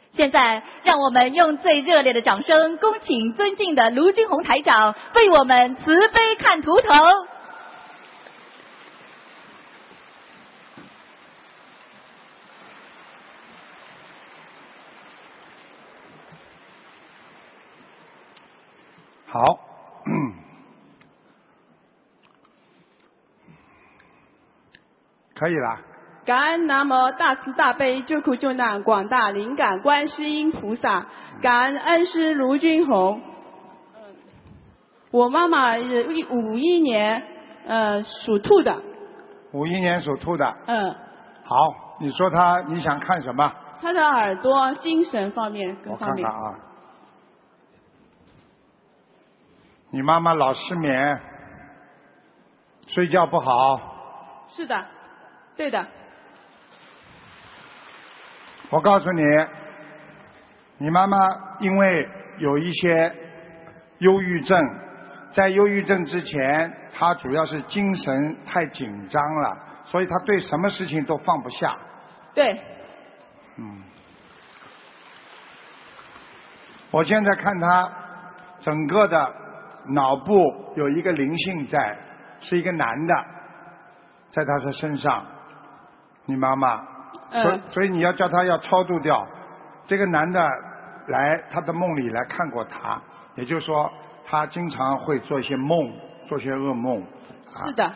现在，让我们用最热烈的掌声，恭请尊敬的卢军红台长为我们慈悲看图腾。 好，可以了。 感恩南无大慈大悲救苦救难广大灵感观世音菩萨，感恩恩师卢军红。我妈妈是51年属兔的。 51年属兔的。 嗯。 好，你说你想看什么？ 她的耳朵、精神方面各方面。 我看看啊。你妈妈老失眠，睡觉不好。 是的，对的。 我告诉你，你妈妈因为有一些忧郁症，在忧郁症之前，她主要是精神太紧张了，所以她对什么事情都放不下。 对。 我现在看她整个的脑部有一个灵性在，是一个男的，在她的身上。你妈妈。所以你要叫他要超度掉。这个男的来他的梦里来看过他，也就是说他经常会做一些梦，做些噩梦。 是的。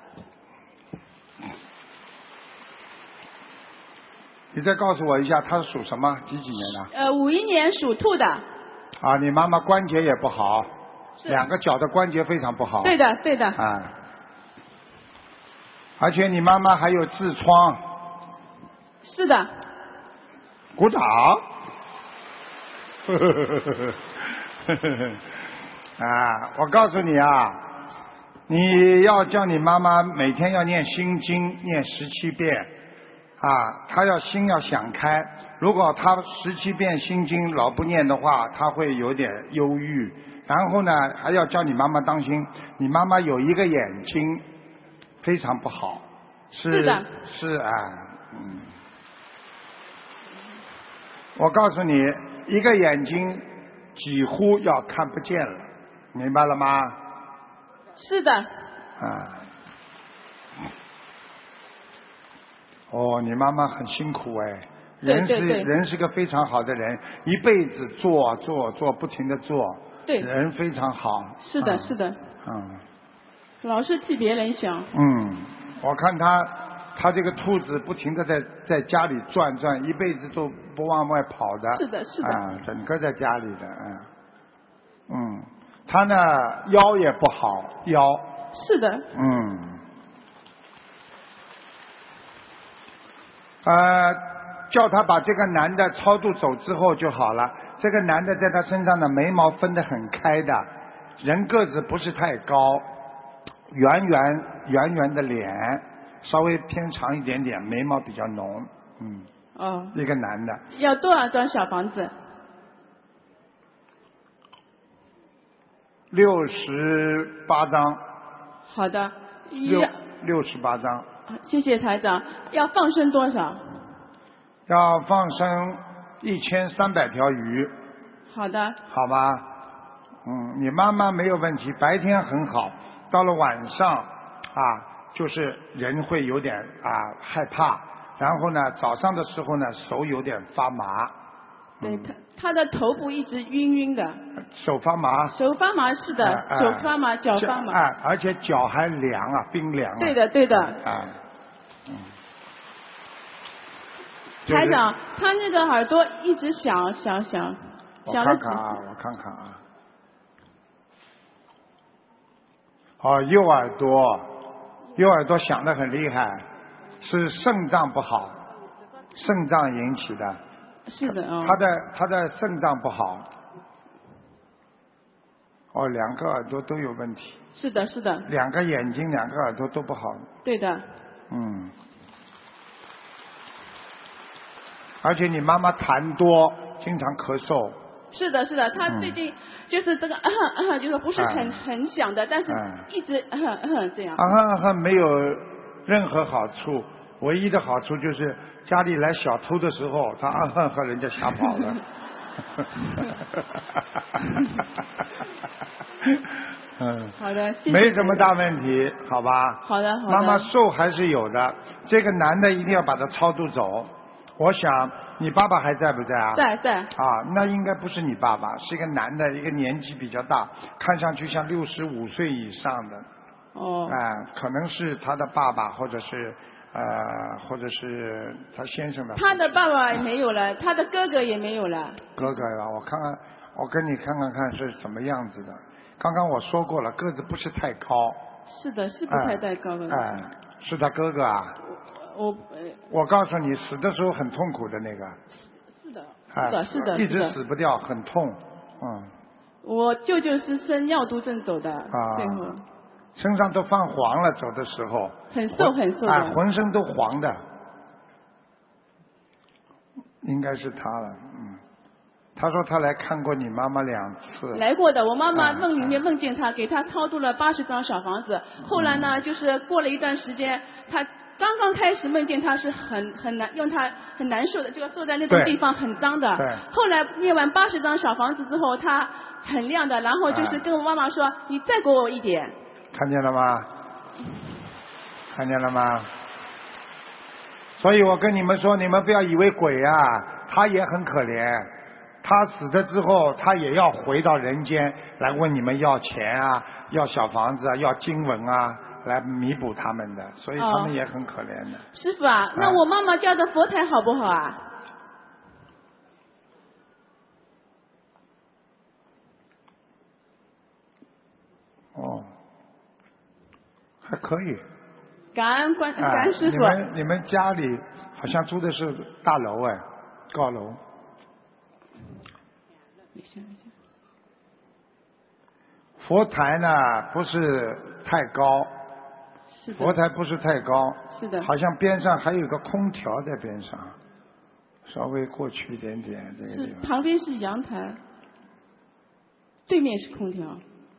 你再告诉我一下，他是属什么？几年的 ？51年属兔的。 啊，你妈妈关节也不好，两个脚的关节非常不好。 对的，对的。 啊。而且你妈妈还有痔疮。 是的。 鼓掌。啊，我告诉你啊，你要叫你妈妈每天要念心经，念17遍。啊，她心要想开。如果她17遍心经老不念的话，她会有点忧郁。然后呢，还要叫你妈妈当心，你妈妈有一个眼睛非常不好。 是的。 是啊，我告诉你，一个眼睛几乎要看不见了，明白了吗？ 是的。 啊。哦，你妈妈很辛苦哎。人是个非常好的人，一辈子做，不停地做。 对。 人非常好。 是的，是的。老是替别人想。 我看他这个兔子不停地在家里转，一辈子都不往外跑的。 是的，是的。 整个在家里的，他呢腰也不好，腰。 是的。 叫他把这个男的超度走之后就好了。这个男的在他身上的眉毛分得很开的，人个子不是太高，圆圆的脸，稍微偏长一点点，眉毛比较浓。一个男的。 要多少张小房子 ？68张。 好的。 68张。 谢谢台长。要放生多少？ 要放生1300条鱼。 好的。 好吧。你妈妈没有问题，白天很好，到了晚上就是人会有点害怕，然后呢早上的时候呢手有点发麻。 对，他的头部一直晕晕的。 手发麻。 手发麻是的，手发麻，脚发麻。 而且脚还凉冰凉。 对的，对的。台长，他那个耳朵一直响。 我看看右耳朵响得很厉害，是肾脏不好，肾脏引起的。 是的。 他的肾脏不好。两个耳朵都有问题。 是的，是的。 两个眼睛，两个耳朵都不好。 对的。 而且你妈妈痰多，经常咳嗽。 是的，是的，她最近就是这个就是不是很响的，但是一直这样。 没有任何好处。 唯一的好处就是家里来小偷的时候，他和人家吓跑了。 好的，谢谢。 没什么大问题，好吧？ 好的，好的。 妈妈寿还是有的，这个男的一定要把他超度走。我想你爸爸还在不在啊？ 在。 啊，那应该不是你爸爸，是一个男的，一个年纪比较大，看上去像65岁以上的。 哦。 可能是他的爸爸，或者是他先生的。 他的爸爸没有了，他的哥哥也没有了。 哥哥呀，我跟你看看是什么样子的。刚刚我说过了，个子不是太高。 是的，是不太高的。 是他哥哥啊。我告诉你，死的时候很痛苦的那个。是的。一直死不掉，很痛。 我舅舅是生尿毒症走的，最后。 身上都泛黄了，走的时候。 很瘦的。 浑身都黄的。应该是他了，他说他来看过你妈妈2次。 来过的，我妈妈梦里面梦见他，给他超度了80张小房子。后来呢，就是过了一段时间，他刚刚开始梦见他是很难，用他很难受的，就要坐在那种地方很脏的。后来念完80张小房子之后，他很亮的，然后就是跟我妈妈说：“你再给我一点。” 看见了吗？看见了吗？所以我跟你们说，你们不要以为鬼啊，他也很可怜。他死了之后，他也要回到人间来问你们要钱啊，要小房子啊，要经文啊，来弥补他们的，所以他们也很可怜的。 师父啊，那我妈妈家的佛台好不好啊？ 还可以。 感恩师父。 你们家里好像住的是大楼高楼。佛台呢不是太高，佛台不是太高， 是的， 好像边上还有个空调在边上，稍微过去一点点这个地方。 旁边是阳台，对面是空调。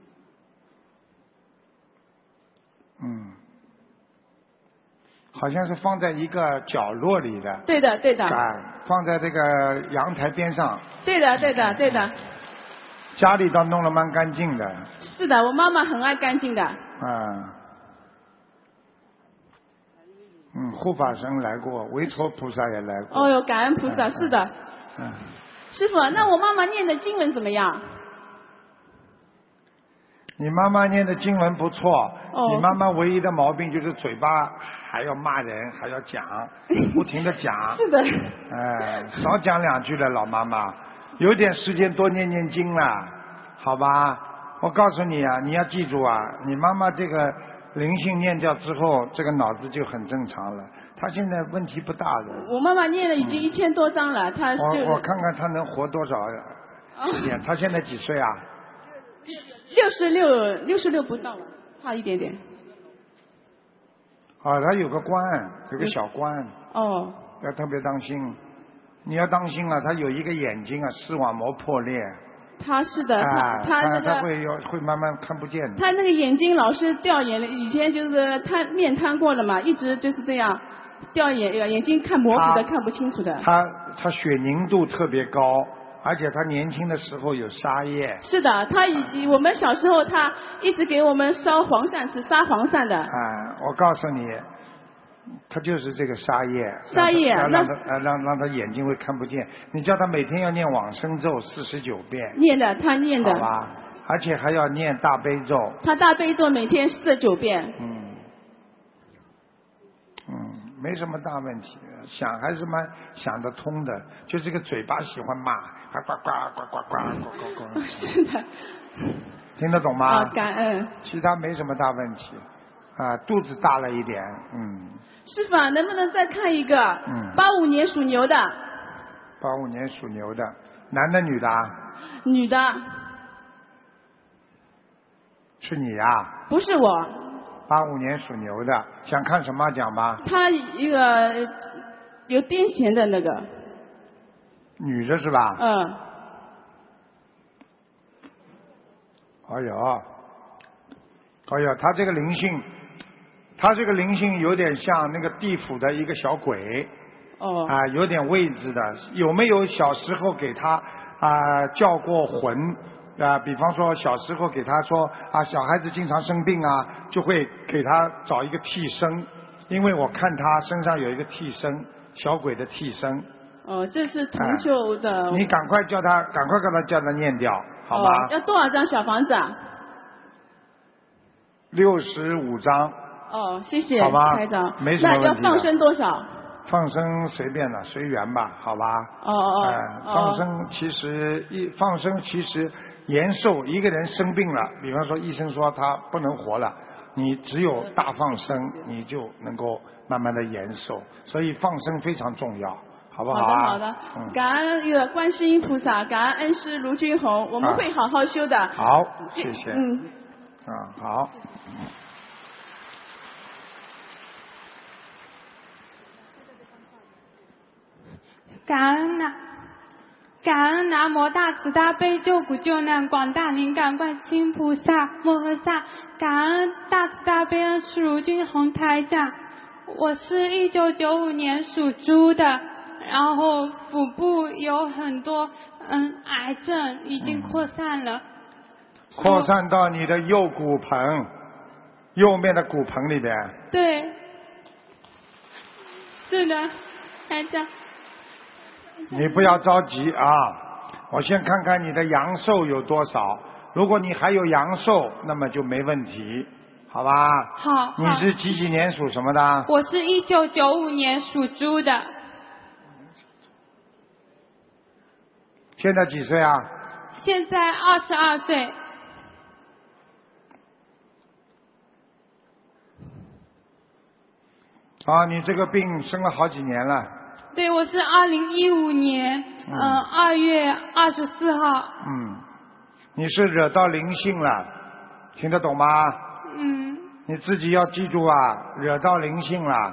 好像是放在一个角落里的。 对的。 放在这个阳台边上。 对的。 家里倒弄得蛮干净的。 是的，我妈妈很爱干净的。 护法神来过，维陀菩萨也来过。 哦哟，感恩菩萨，是的。师父，那我妈妈念的经文怎么样？ 你妈妈念的经文不错，你妈妈唯一的毛病就是嘴巴还要骂人，还要讲，不停的讲。 是的。 少讲2句了，老妈妈，有点时间多念念经了，好吧？我告诉你啊，你要记住啊，你妈妈这个灵性念掉之后，这个脑子就很正常了，她现在问题不大的。 我妈妈念了已经1000多章了，她我看看她能活多少年？她现在几岁啊 ？66不到了，差一点点。 他有个关，有个小关。要特别当心，你要当心啊！他有一个眼睛啊，视网膜破裂。 他是的， 他会慢慢看不见的。 他那个眼睛老是掉眼泪，以前就是面瘫过了嘛，一直就是这样掉眼睛看模糊的，看不清楚的。 他血凝度特别高。而且他年轻的时候有沙叶。 是的，我们小时候他一直给我们烧黄鳝吃，杀黄鳝的。 我告诉你，他就是这个沙叶。 沙叶， 让他眼睛会看不见。你叫他每天要念往生咒49遍。 念的，他念的。 好吧，而且还要念大悲咒。 他大悲咒每天49遍。 没什么大问题，还是蛮想得通的，就这个嘴巴喜欢骂，呱呱呱呱呱呱。 是的。 听得懂吗？ 感恩。 其他没什么大问题，肚子大了一点， 师父，能不能再看一个？85年属牛的。 85年属牛的，男的女的？ 女的。 是你呀？ 不是我。 85年属牛的，想看什么讲吧？ 他一个有癫痫的那个。 女的是吧？哎呦，他这个灵性他这个灵性有点像那个地府的一个小鬼。 哦。 啊，有点位置的。有没有小时候给他叫过魂？比方说小时候给他说小孩子经常生病啊，就会给他找一个替身，因为我看他身上有一个替身，小鬼的替身。 哦，这是同修的。 你赶快叫他念掉，好吗？ 要多少张小房子啊 ？65张。 哦，谢谢， 好吧， 台长。 没什么问题。 那要放生多少？ 放生随便了，随缘吧，好吧。放生其实延寿，一个人生病了，比方说医生说他不能活了，你只有大放生，你就能够慢慢的延寿，所以放生非常重要，好不好啊？ 好的。感恩观世音菩萨，感恩恩师卢军宏，我们会好好修的。 好，谢谢。好。 感恩南无大慈大悲救苦救难广大灵感观世音菩萨摩诃萨，感恩大慈大悲恩师卢军宏台长。我是1995年属猪的，然后腹部有很多癌症，已经扩散了。 扩散到你的右骨盆，右面的骨盆里边。 对，是的，台长。 你不要着急啊，我先看看你的阳寿有多少。如果你还有阳寿，那么就没问题，好吧？ 好。 你是几年属什么的？ 我是1995年属猪的。 现在几岁啊？ 现在22岁。 你这个病生了好几年了。 对，我是2015年2月24号。 你是惹到灵性了，听得懂吗？你自己要记住啊，惹到灵性了，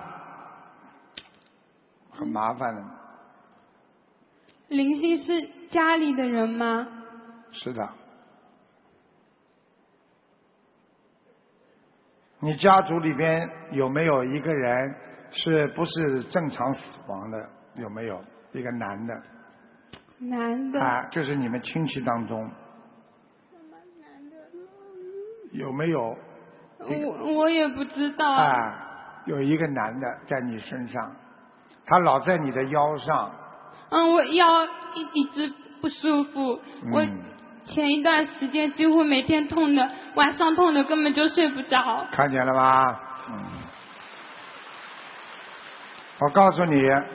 很麻烦的。 灵性是家里的人吗？ 是的。你家族里边有没有一个人是不是正常死亡的？有没有一个男的？ 男的。 就是你们亲戚当中。有没有？ 我也不知道。 有一个男的在你身上，他老在你的腰上。 我腰一直不舒服，我前一段时间几乎每天痛的，晚上痛的根本就睡不着。 看见了吧？我告诉你，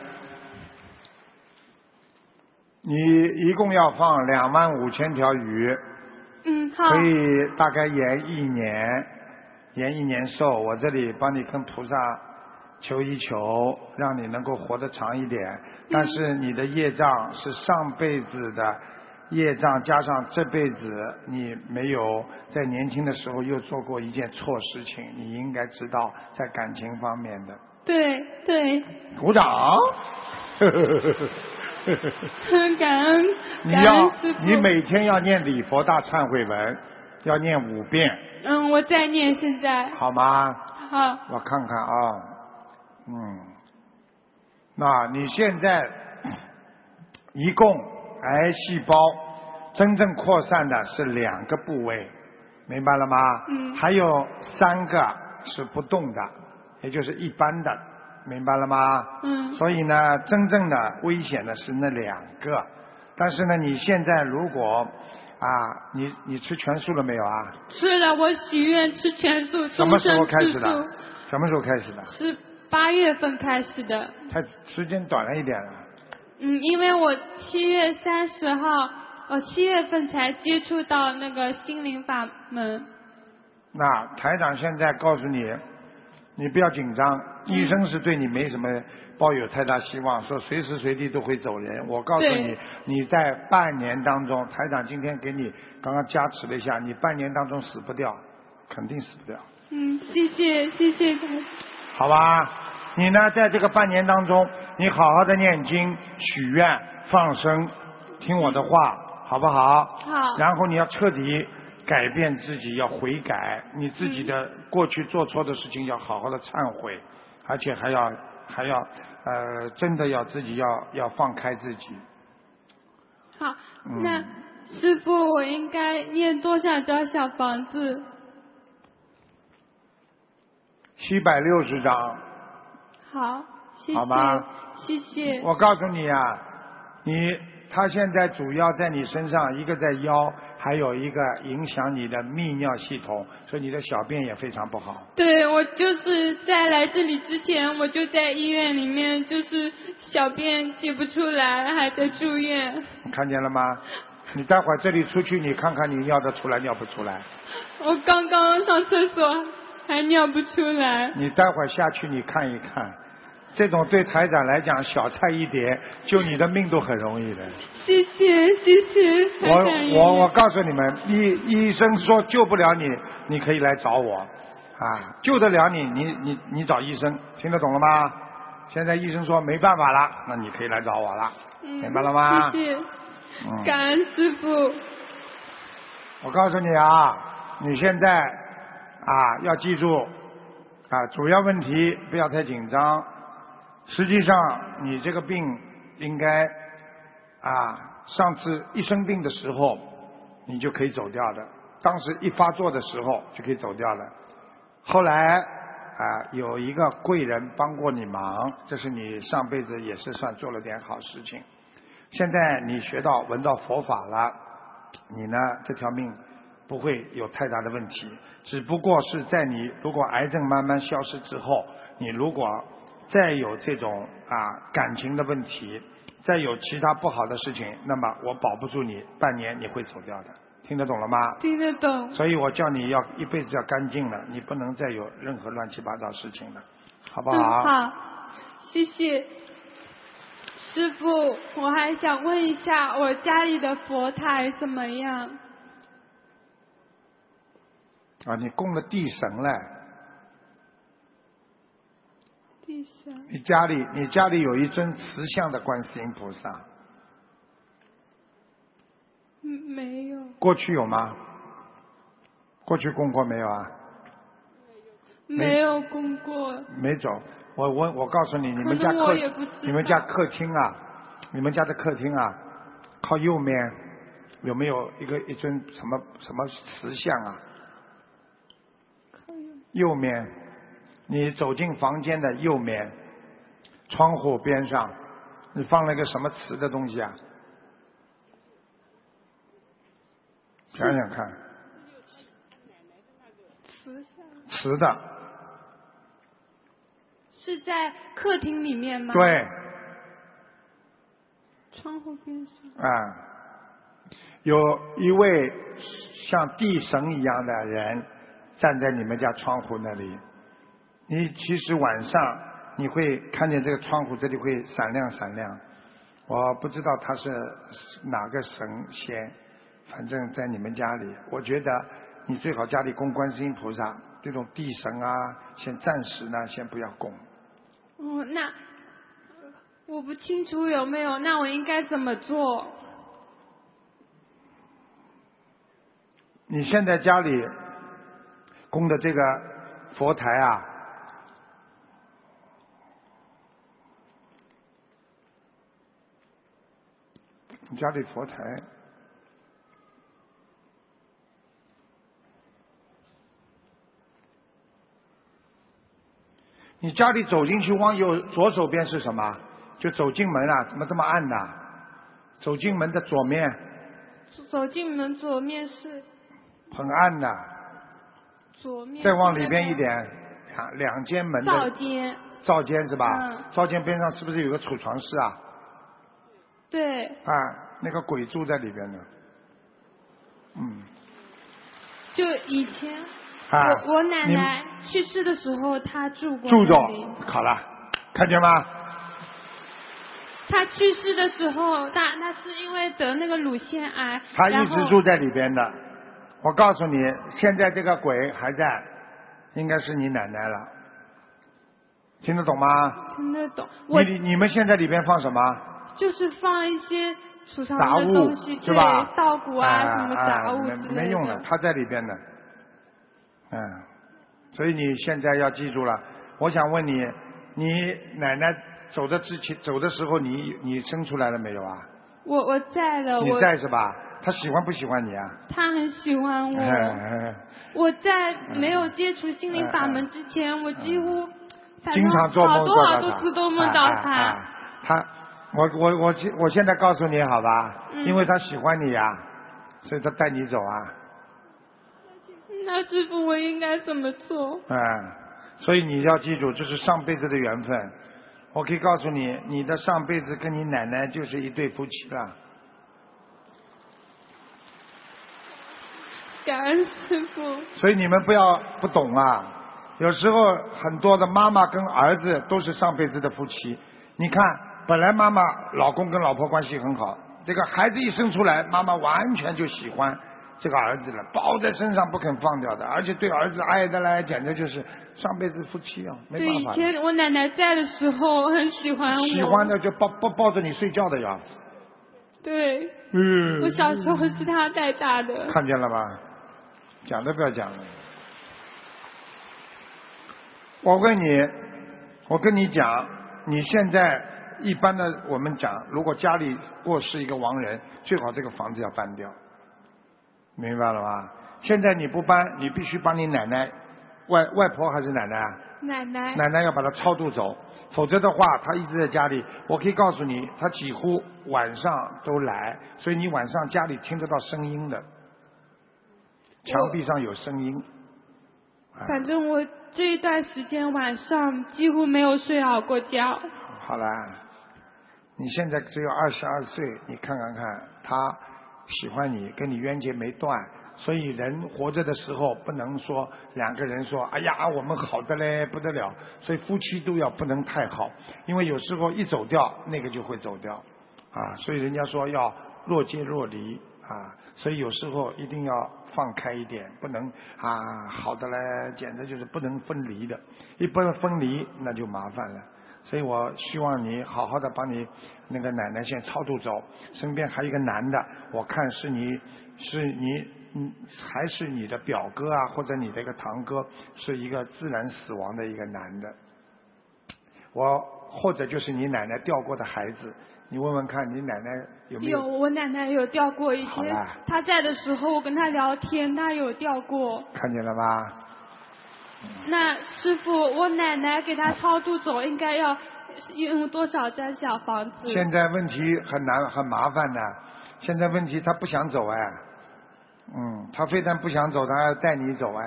你一共要放25000条鱼。 好。 可以大概延1年寿。我这里帮你跟菩萨求一求，让你能够活得长一点。但是你的业障是上辈子的业障，加上这辈子你没有在年轻的时候又做过一件错事情，你应该知道在感情方面的。 对。 鼓掌。 感恩你每天要念礼佛大忏悔文，要念5遍。 我在念现在。 好吗？ 好。 我看看啊。那你现在一共癌细胞真正扩散的是2个部位，明白了吗？还有3个是不动的，也就是一般的。明白了吗？所以呢，真正的危险的是那2个。但是呢，你现在如果你吃全素了没有啊？ 吃了，我许愿吃全素。 什么时候开始的？什么时候开始的？ 是8月份开始的。 太时间短了一点了。 因为我7月30号，我7月份才接触到那个心灵法门。 那台长现在告诉你，你不要紧张，医生是对你没什么抱有太大希望，说随时随地都会走人。我告诉你，你在半年当中，台长今天给你刚刚加持了一下，你半年当中死不掉，肯定死不掉。 谢谢。 好吧，你呢，在这个半年当中，你好好的念经、许愿、放生，听我的话，好不好？ 好。 然后你要彻底改变自己，要悔改，你自己的过去做错的事情要好好的忏悔，而且还要真的要自己要放开自己。 好，那师父，我应该念多少张小房子 ？760张。 好，谢谢。 好吗？ 谢谢。 我告诉你啊，他现在主要在你身上，一个在腰，还有一个影响你的泌尿系统，所以你的小便也非常不好。 对，我就是在来这里之前，我就在医院里面，就是小便挤不出来，还在住院。 你看见了吗？你待会儿这里出去，你看看你尿得出来尿不出来？ 我刚刚上厕所还尿不出来。 你待会儿下去你看一看，这种对台长来讲小菜一碟，救你的命都很容易的。 谢谢谢谢。 我告诉你们，医生说救不了你，你可以来找我啊，救得了你找医生，听得懂了吗？现在医生说没办法了，那你可以来找我了，明白了吗？ 谢谢。感恩师父。 我告诉你啊，你现在要记住主要问题不要太紧张。实际上你这个病应该上次一生病的时候你就可以走掉的，当时一发作的时候就可以走掉了。后来有一个贵人帮过你忙，这是你上辈子也是算做了点好事情。现在你闻到佛法了，你呢这条命不会有太大的问题，只不过是在你如果癌症慢慢消失之后，你如果再有这种感情的问题，再有其他不好的事情，那么我保不住你，半年你会走掉的，听得懂了吗？ 听得懂。所以我叫你要一辈子要干净了，你不能再有任何乱七八糟事情了，好不好？ 好，谢谢师父。我还想问一下，我家里的佛台怎么样？ 你供了地神了。 地神。 你家里有一尊慈像的观世音菩萨？ 没有。 过去有吗？过去供过没有啊？ 没有供过。 没走。我告诉你，你们家客厅你们家的客厅靠右面有没有一尊什么慈像啊？右面，你走进房间的右面，窗户边上，你放了一个什么瓷的东西啊？想想看。瓷的。 是在客厅里面吗？ 对。 窗户边上。 有一位像地神一样的人站在你们家窗户那里，你其实晚上你会看见这个窗户这里会闪亮闪亮，我不知道他是哪个神仙，反正在你们家里，我觉得你最好家里供观世音菩萨，这种地神先暂时呢先不要供。 那我不清楚有没有，那我应该怎么做？ 你现在家里供的这个佛台你家里佛台你家里走进去往左手边是什么？就走进门怎么这么暗呢？走进门的左面。 走进门左面是很暗的。 左面。 再往里边一点，两间门的。灶间是吧？灶间边上是不是有个储藏室啊？ 对。 那个鬼住在里边的。 就以前。我奶奶去世的时候，她住过。 住着，好了，看见吗？ 她去世的时候，那是因为得那个乳腺癌。 她一直住在里边的。我告诉你，现在这个鬼还在，应该是你奶奶了。听得懂吗？ 听得懂。 你们现在里边放什么？ 就是放一些储藏杂物的东西， 是吧？ 对，稻谷啊，什么杂物之类的。 没用的，它在里边的。所以你现在要记住了。我想问你，你奶奶走的时候，你生出来了没有啊？ 我在的， 你在是吧？她喜欢不喜欢你啊？ 她很喜欢我。我在没有接触心灵法门之前，我几乎经常做梦做到好多次都梦到她。 我现在告诉你好吧，因为她喜欢你呀，所以她带你走啊。 那师父，我应该怎么做？ 所以你要记住，这是上辈子的缘分。我可以告诉你，你的上辈子跟你奶奶就是一对夫妻了。 感恩师父。 所以你们不懂啊，有时候很多的妈妈跟儿子都是上辈子的夫妻。你看，本来妈妈老公跟老婆关系很好，这个孩子一生出来，妈妈完全就喜欢这个儿子了，抱在身上不肯放掉的，而且对儿子爱的来，简直就是上辈子夫妻啊，没办法。 对，以前我奶奶在的时候很喜欢我。 喜欢的就抱着你睡觉的呀。 对。我小时候是她带大的。 看见了吧？讲都不要讲了。我跟你讲，你现在一般的我们讲，如果家里过世一个亡人，最好这个房子要搬掉。明白了吗？现在你不搬，你必须帮你奶奶，外婆还是奶奶啊？奶奶要把她超度走，否则的话，她一直在家里。我可以告诉你，她几乎晚上都来，所以你晚上家里听得到声音的，墙壁上有声音。 反正我这一段时间晚上几乎没有睡好过觉。 好了，你现在只有22岁，你看看她喜欢你，跟你冤结没断，所以人活着的时候不能说两个人说哎呀我们好的嘞不得了，所以夫妻都要不能太好，因为有时候一走掉那个就会走掉啊，所以人家说要若即若离啊，所以有时候一定要放开一点，不能啊好的嘞，简直就是不能分离的，一不分离那就麻烦了。所以我希望你好好的把你那个奶奶先超度走，身边还有一个男的，我看是你还是你的表哥啊，或者你的一个堂哥，是一个自然死亡的一个男的，或者就是你奶奶掉过的孩子，你问问看你奶奶有没有？ 有，我奶奶有掉过一天，她在的时候我跟她聊天，她有掉过。 看见了吧？ 那师父，我奶奶给她超度走，应该要用多少张小房子？ 现在问题很难很麻烦的，现在问题她不想走哎，她非但不想走，她还要带你走哎。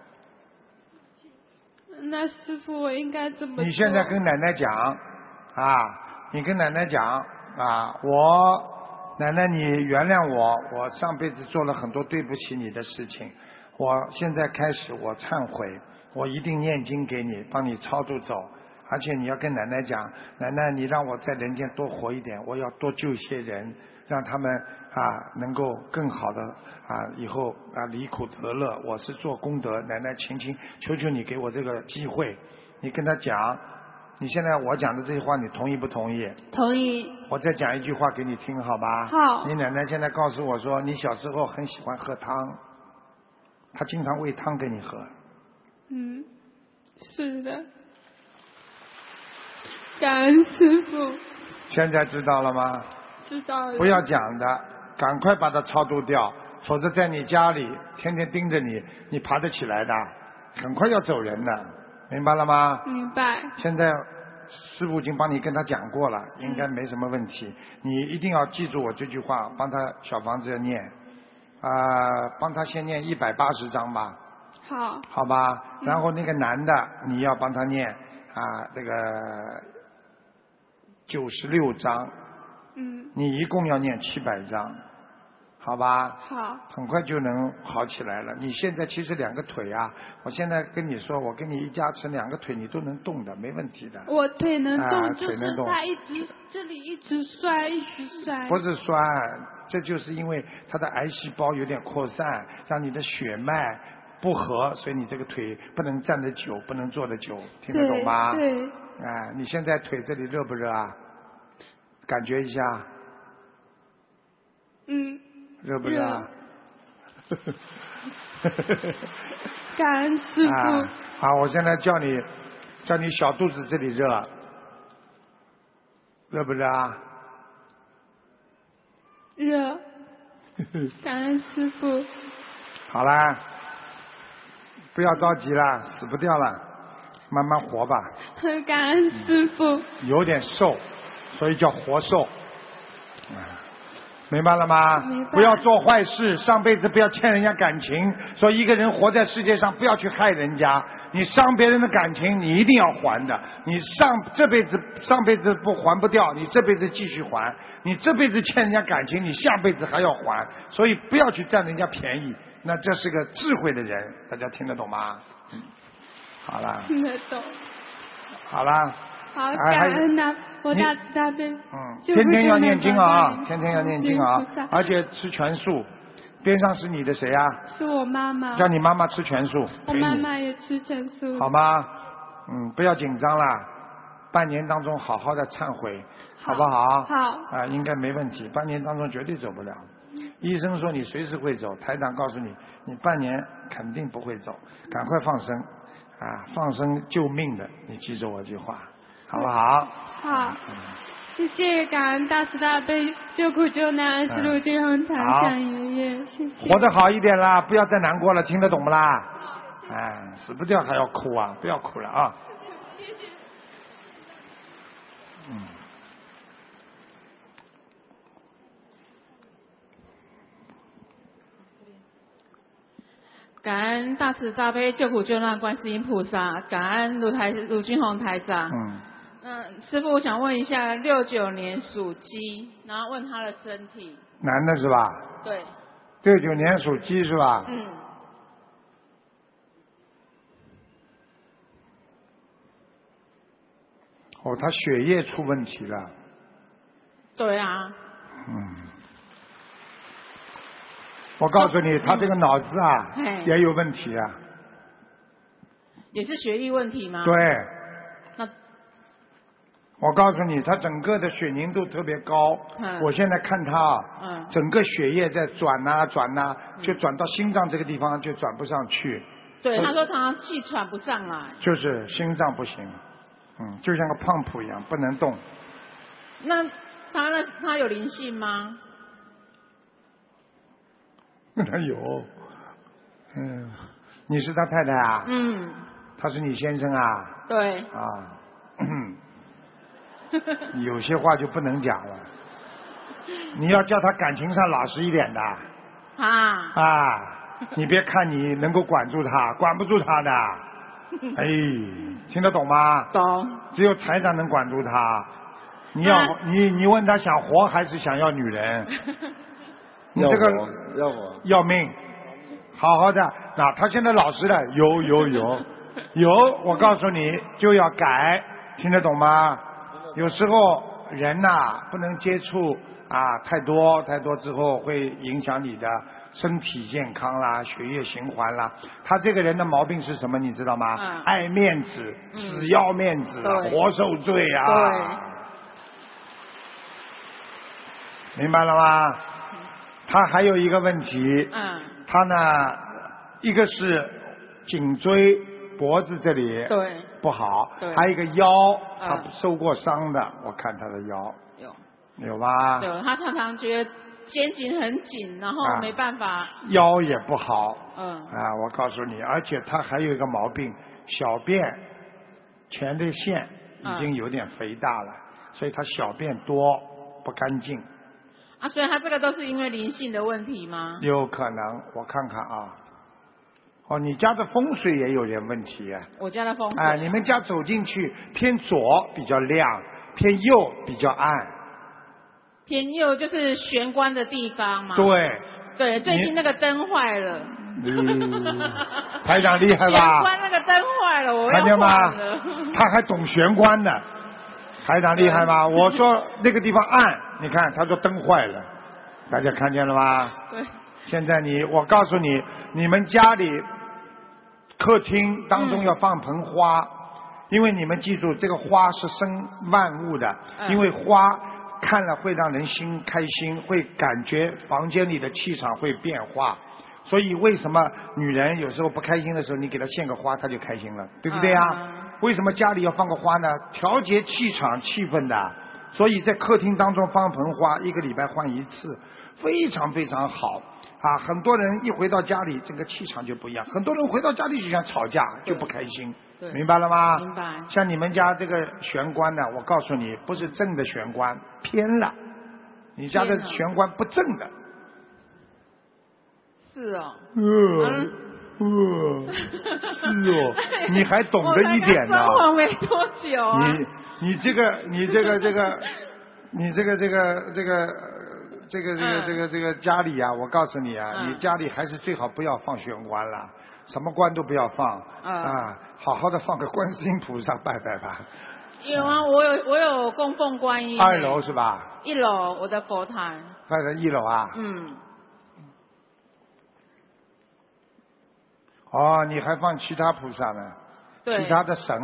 那师父，我应该怎么做？ 你现在跟奶奶讲啊，你跟奶奶讲啊，我奶奶你原谅我上辈子做了很多对不起你的事情，我现在开始我忏悔。我一定念经给你，帮你超度走，而且你要跟奶奶讲，奶奶你让我在人间多活一点，我要多救些人，让他们能够更好的以后离苦得乐，我是做功德，奶奶求求你给我这个机会，你跟他讲，你现在我讲的这些话你同意不同意？ 同意。 我再讲一句话给你听好吧？ 好。 你奶奶现在告诉我说，你小时候很喜欢喝汤，她经常喂汤给你喝。 是的，感恩师父。 现在知道了吗？ 知道了。 不要讲的，赶快把它超度掉，否则在你家里天天盯着你，你爬得起来的？很快要走人的，明白了吗？ 明白。 现在师父已经帮你跟他讲过了，应该没什么问题。你一定要记住我这句话，帮他小房子要念，帮他先念180章吧。好吧，然后那个男的你要帮他念这个96章，你一共要念700章，好吧？ 好。 很快就能好起来了。你现在其实2个腿我现在跟你说，我跟你一加持2个腿你都能动的，没问题的。 我腿能动， 腿能动， 就是他这里一直摔。 不是摔，这就是因为他的癌细胞有点扩散，让你的血脉不和，所以你这个腿不能站得久，不能坐得久，听得懂吗？ 对。 你现在腿这里热不热啊？感觉一下。 热不热？ 感恩师傅。 好，我现在叫你小肚子这里热，热不热啊？ 热。感恩师傅。 好啦，不要着急了，死不掉了，慢慢活吧。 感恩师傅。 有点瘦，所以叫活瘦。明白了吗？ 明白。 不要做坏事，上辈子不要欠人家感情。说一个人活在世界上，不要去害人家。你伤别人的感情，你一定要还的。你上辈子不还不掉，你这辈子继续还。你这辈子欠人家感情，你下辈子还要还。所以不要去占人家便宜。那这是个智慧的人，大家听得懂吗？好了。 听得懂。 好了。 好，感恩呐，我大慈大悲。 天天要念经啊，天天要念经啊，而且吃全素。边上是你的谁啊？ 是我妈妈。 叫你妈妈吃全素。 我妈妈也吃全素。 好吗？不要紧张啦，半年当中好好的忏悔，好不好？ 好。 应该没问题，半年当中绝对走不了。医生说你随时会走，台长告诉你，你半年肯定不会走，赶快放生放生救命的，你记住我这句话。好不好？ 好，谢谢感恩大慈大悲救苦救难恩师卢金红台长爷爷，谢谢。 活得好一点啦，不要再难过了，听得懂不啦？死不掉还要哭啊，不要哭了啊。 谢谢。 感恩大慈大悲救苦救难观世音菩萨，感恩卢军宏台长。师父，我想问一下，69年属鸡，然后问他的身体。 男的是吧？ 对。 69年属鸡是吧？他血液出问题了。 对啊。 我告诉你，他这个脑子也有问题啊。 也是血液问题吗？ 对。 那我告诉你，他整个的血凝度特别高。我现在看他整个血液在转呐，就转到心脏这个地方就转不上去。 对，他说他气喘不上来。 就是心脏不行，就像个胖脯一样，不能动。 那他有灵性吗？ 他有。你是他太太啊？他是你先生啊？ 对。 有些话就不能讲了，你要叫他感情上老实一点的。你别看你能够管住他，管不住他的。听得懂吗？ 懂。 只有台长能管住他。你问他想活还是想要女人？你这个要命，好好的。那他现在老实了，有，我告诉你就要改，听得懂吗？有时候人不能接触太多之后会影响你的身体健康啦，血液循环啦。他这个人的毛病是什么你知道吗？爱面子，死要面子，活受罪啊。明白了吗？他还有一个问题，他呢，一个是颈椎脖子这里不好，还有一个腰，他受过伤的，我看他的腰有吧？ 有，他常常觉得肩颈很紧，然后没办法。 腰也不好。我告诉你，而且他还有一个毛病，小便前列腺已经有点肥大了，所以他小便多不干净。 所以他这个都是因为灵性的问题吗？ 有可能，我看看啊。你家的风水也有点问题啊。 我家的风水。 你们家走进去偏左比较亮，偏右比较暗。 偏右就是玄关的地方嘛。 对， 最近那个灯坏了。 台长厉害吧？ 玄关那个灯坏了，我要换了。看见吗？他还懂玄关呢。台长厉害吧？我说那个地方暗，你看他说灯坏了，大家看见了吗？ 对。 现在我告诉你，你们家里客厅当中要放盆花，因为你们记住，这个花是生万物的，因为花看了会让人心开心，会感觉房间里的气场会变化。所以为什么女人有时候不开心的时候，你给她献个花，她就开心了，对不对啊？为什么家里要放个花呢？调节气场气氛的。所以在客厅当中放盆花，1个礼拜换1次，非常非常好啊！很多人一回到家里，这个气场就不一样。很多人回到家里就想吵架，就不开心，明白了吗？ 明白。 像你们家这个玄关呢，我告诉你，不是正的玄关，偏了。你家的玄关不正的。 是哦。 是哦，你还懂得一点呢。 我没多久啊。 你这个家里啊，我告诉你啊，你家里还是最好不要放玄关了，什么关都不要放啊，好好的放个观世音菩萨拜拜吧。 有啊，我有供奉观音。 2楼是吧 ？1楼我的佛坛。 拜在1楼啊？哦，你还放其他菩萨呢？ 对。 其他的神。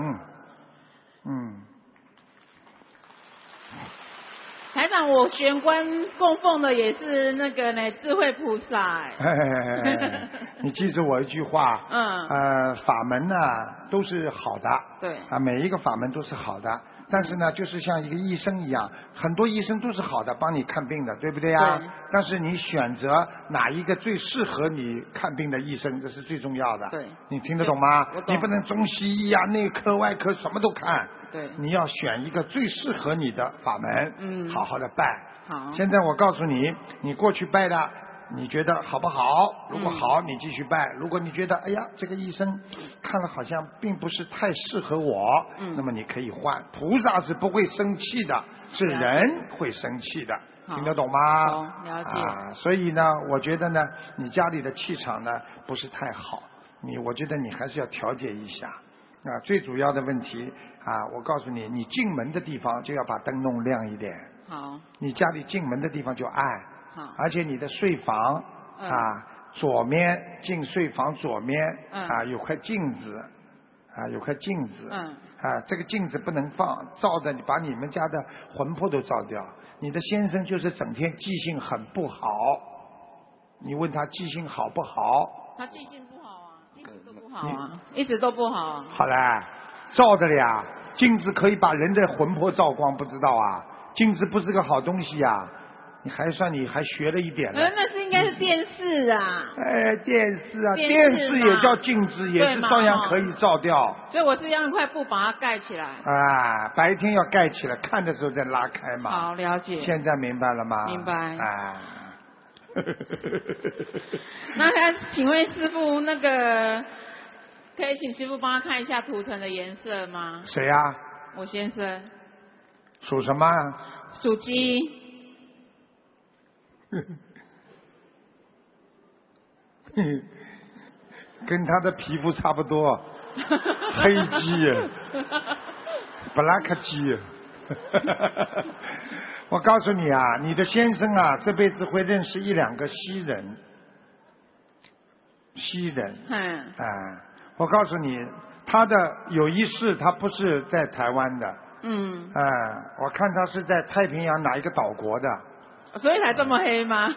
台长，我玄关供奉的也是那个呢智慧菩萨。 你记住我一句话。法门呢都是好的。 对。 每一个法门都是好的，但是呢，就是像一个医生一样，很多医生都是好的，帮你看病的，对不对呀？对。但是你选择哪一个最适合你看病的医生，这是最重要的。对。你听得懂吗？你不能中西医啊、内科、外科什么都看。对。你要选一个最适合你的法门，好好的拜。好。现在我告诉你，你过去拜的，你觉得好不好？如果好，你继续拜；如果你觉得哎呀，这个医生看了好像并不是太适合我，那么你可以换。菩萨是不会生气的，是人会生气的，听得懂吗？ 了解。 所以呢，我觉得呢，你家里的气场呢不是太好，我觉得你还是要调节一下。最主要的问题我告诉你，你进门的地方就要把灯弄亮一点。好。你家里进门的地方就暗。好。而且你的睡房左面进睡房左面有块镜子有块镜子这个镜子不能放，照着你把你们家的魂魄都照掉。你的先生就是整天记性很不好，你问他记性好不好？ 他记性不好啊，一直都不好啊，一直都不好啊。 好了，照的了呀，镜子可以把人的魂魄照光，不知道啊？镜子不是个好东西啊。你还算你还学了一点了。 那是应该是电视啊。 电视啊，电视也叫镜子，也是照样可以照掉。 所以我是用一块布把它盖起来。 白天要盖起来，看的时候再拉开嘛。 好，了解。 现在明白了吗？ 明白。那请问师父，那个可以请师父帮他看一下图腾的颜色吗？ 谁啊？ 我先生。 属什么？ 属鸡。 跟他的皮肤差不多，黑鸡，black 鸡。我告诉你啊，你的先生啊，这辈子会认识1、2个西人。我告诉你，他的有一世他不是在台湾的。我看他是在太平洋哪一个岛国的。 所以才这么黑吗？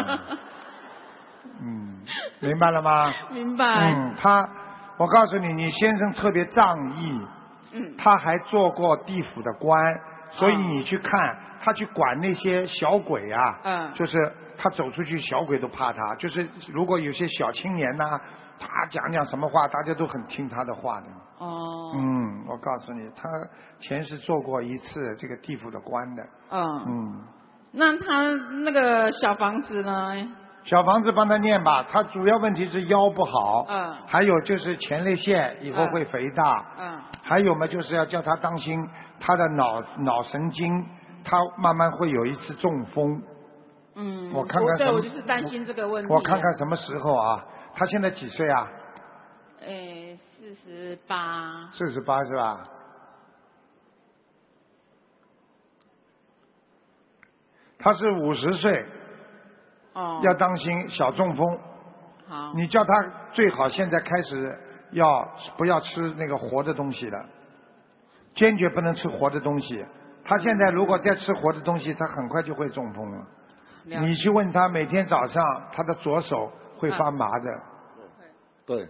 明白了吗？ 明白。 我告诉你，你先生特别仗义。他还做过地府的官，所以你去看，他去管那些小鬼就是他走出去，小鬼都怕他。就是如果有些小青年他讲什么话，大家都很听他的话的。我告诉你，他前世做过一次这个地府的官的。 那他那个小房子呢？ 小房子帮他念吧，他主要问题是腰不好，还有就是前列腺以后会肥大，还有嘛就是要叫他当心他的脑神经，他慢慢会有一次中风。我看看对，我就是担心这个问题。 我看看什么时候啊？他现在几岁啊 ？48。 48是吧？他是50岁，要当心小中风。 好， 你叫他最好现在开始不要吃那个活的东西了，坚决不能吃活的东西。 他现在如果再吃活的东西，他很快就会中风了。你去问他，每天早上他的左手会发麻的。 对。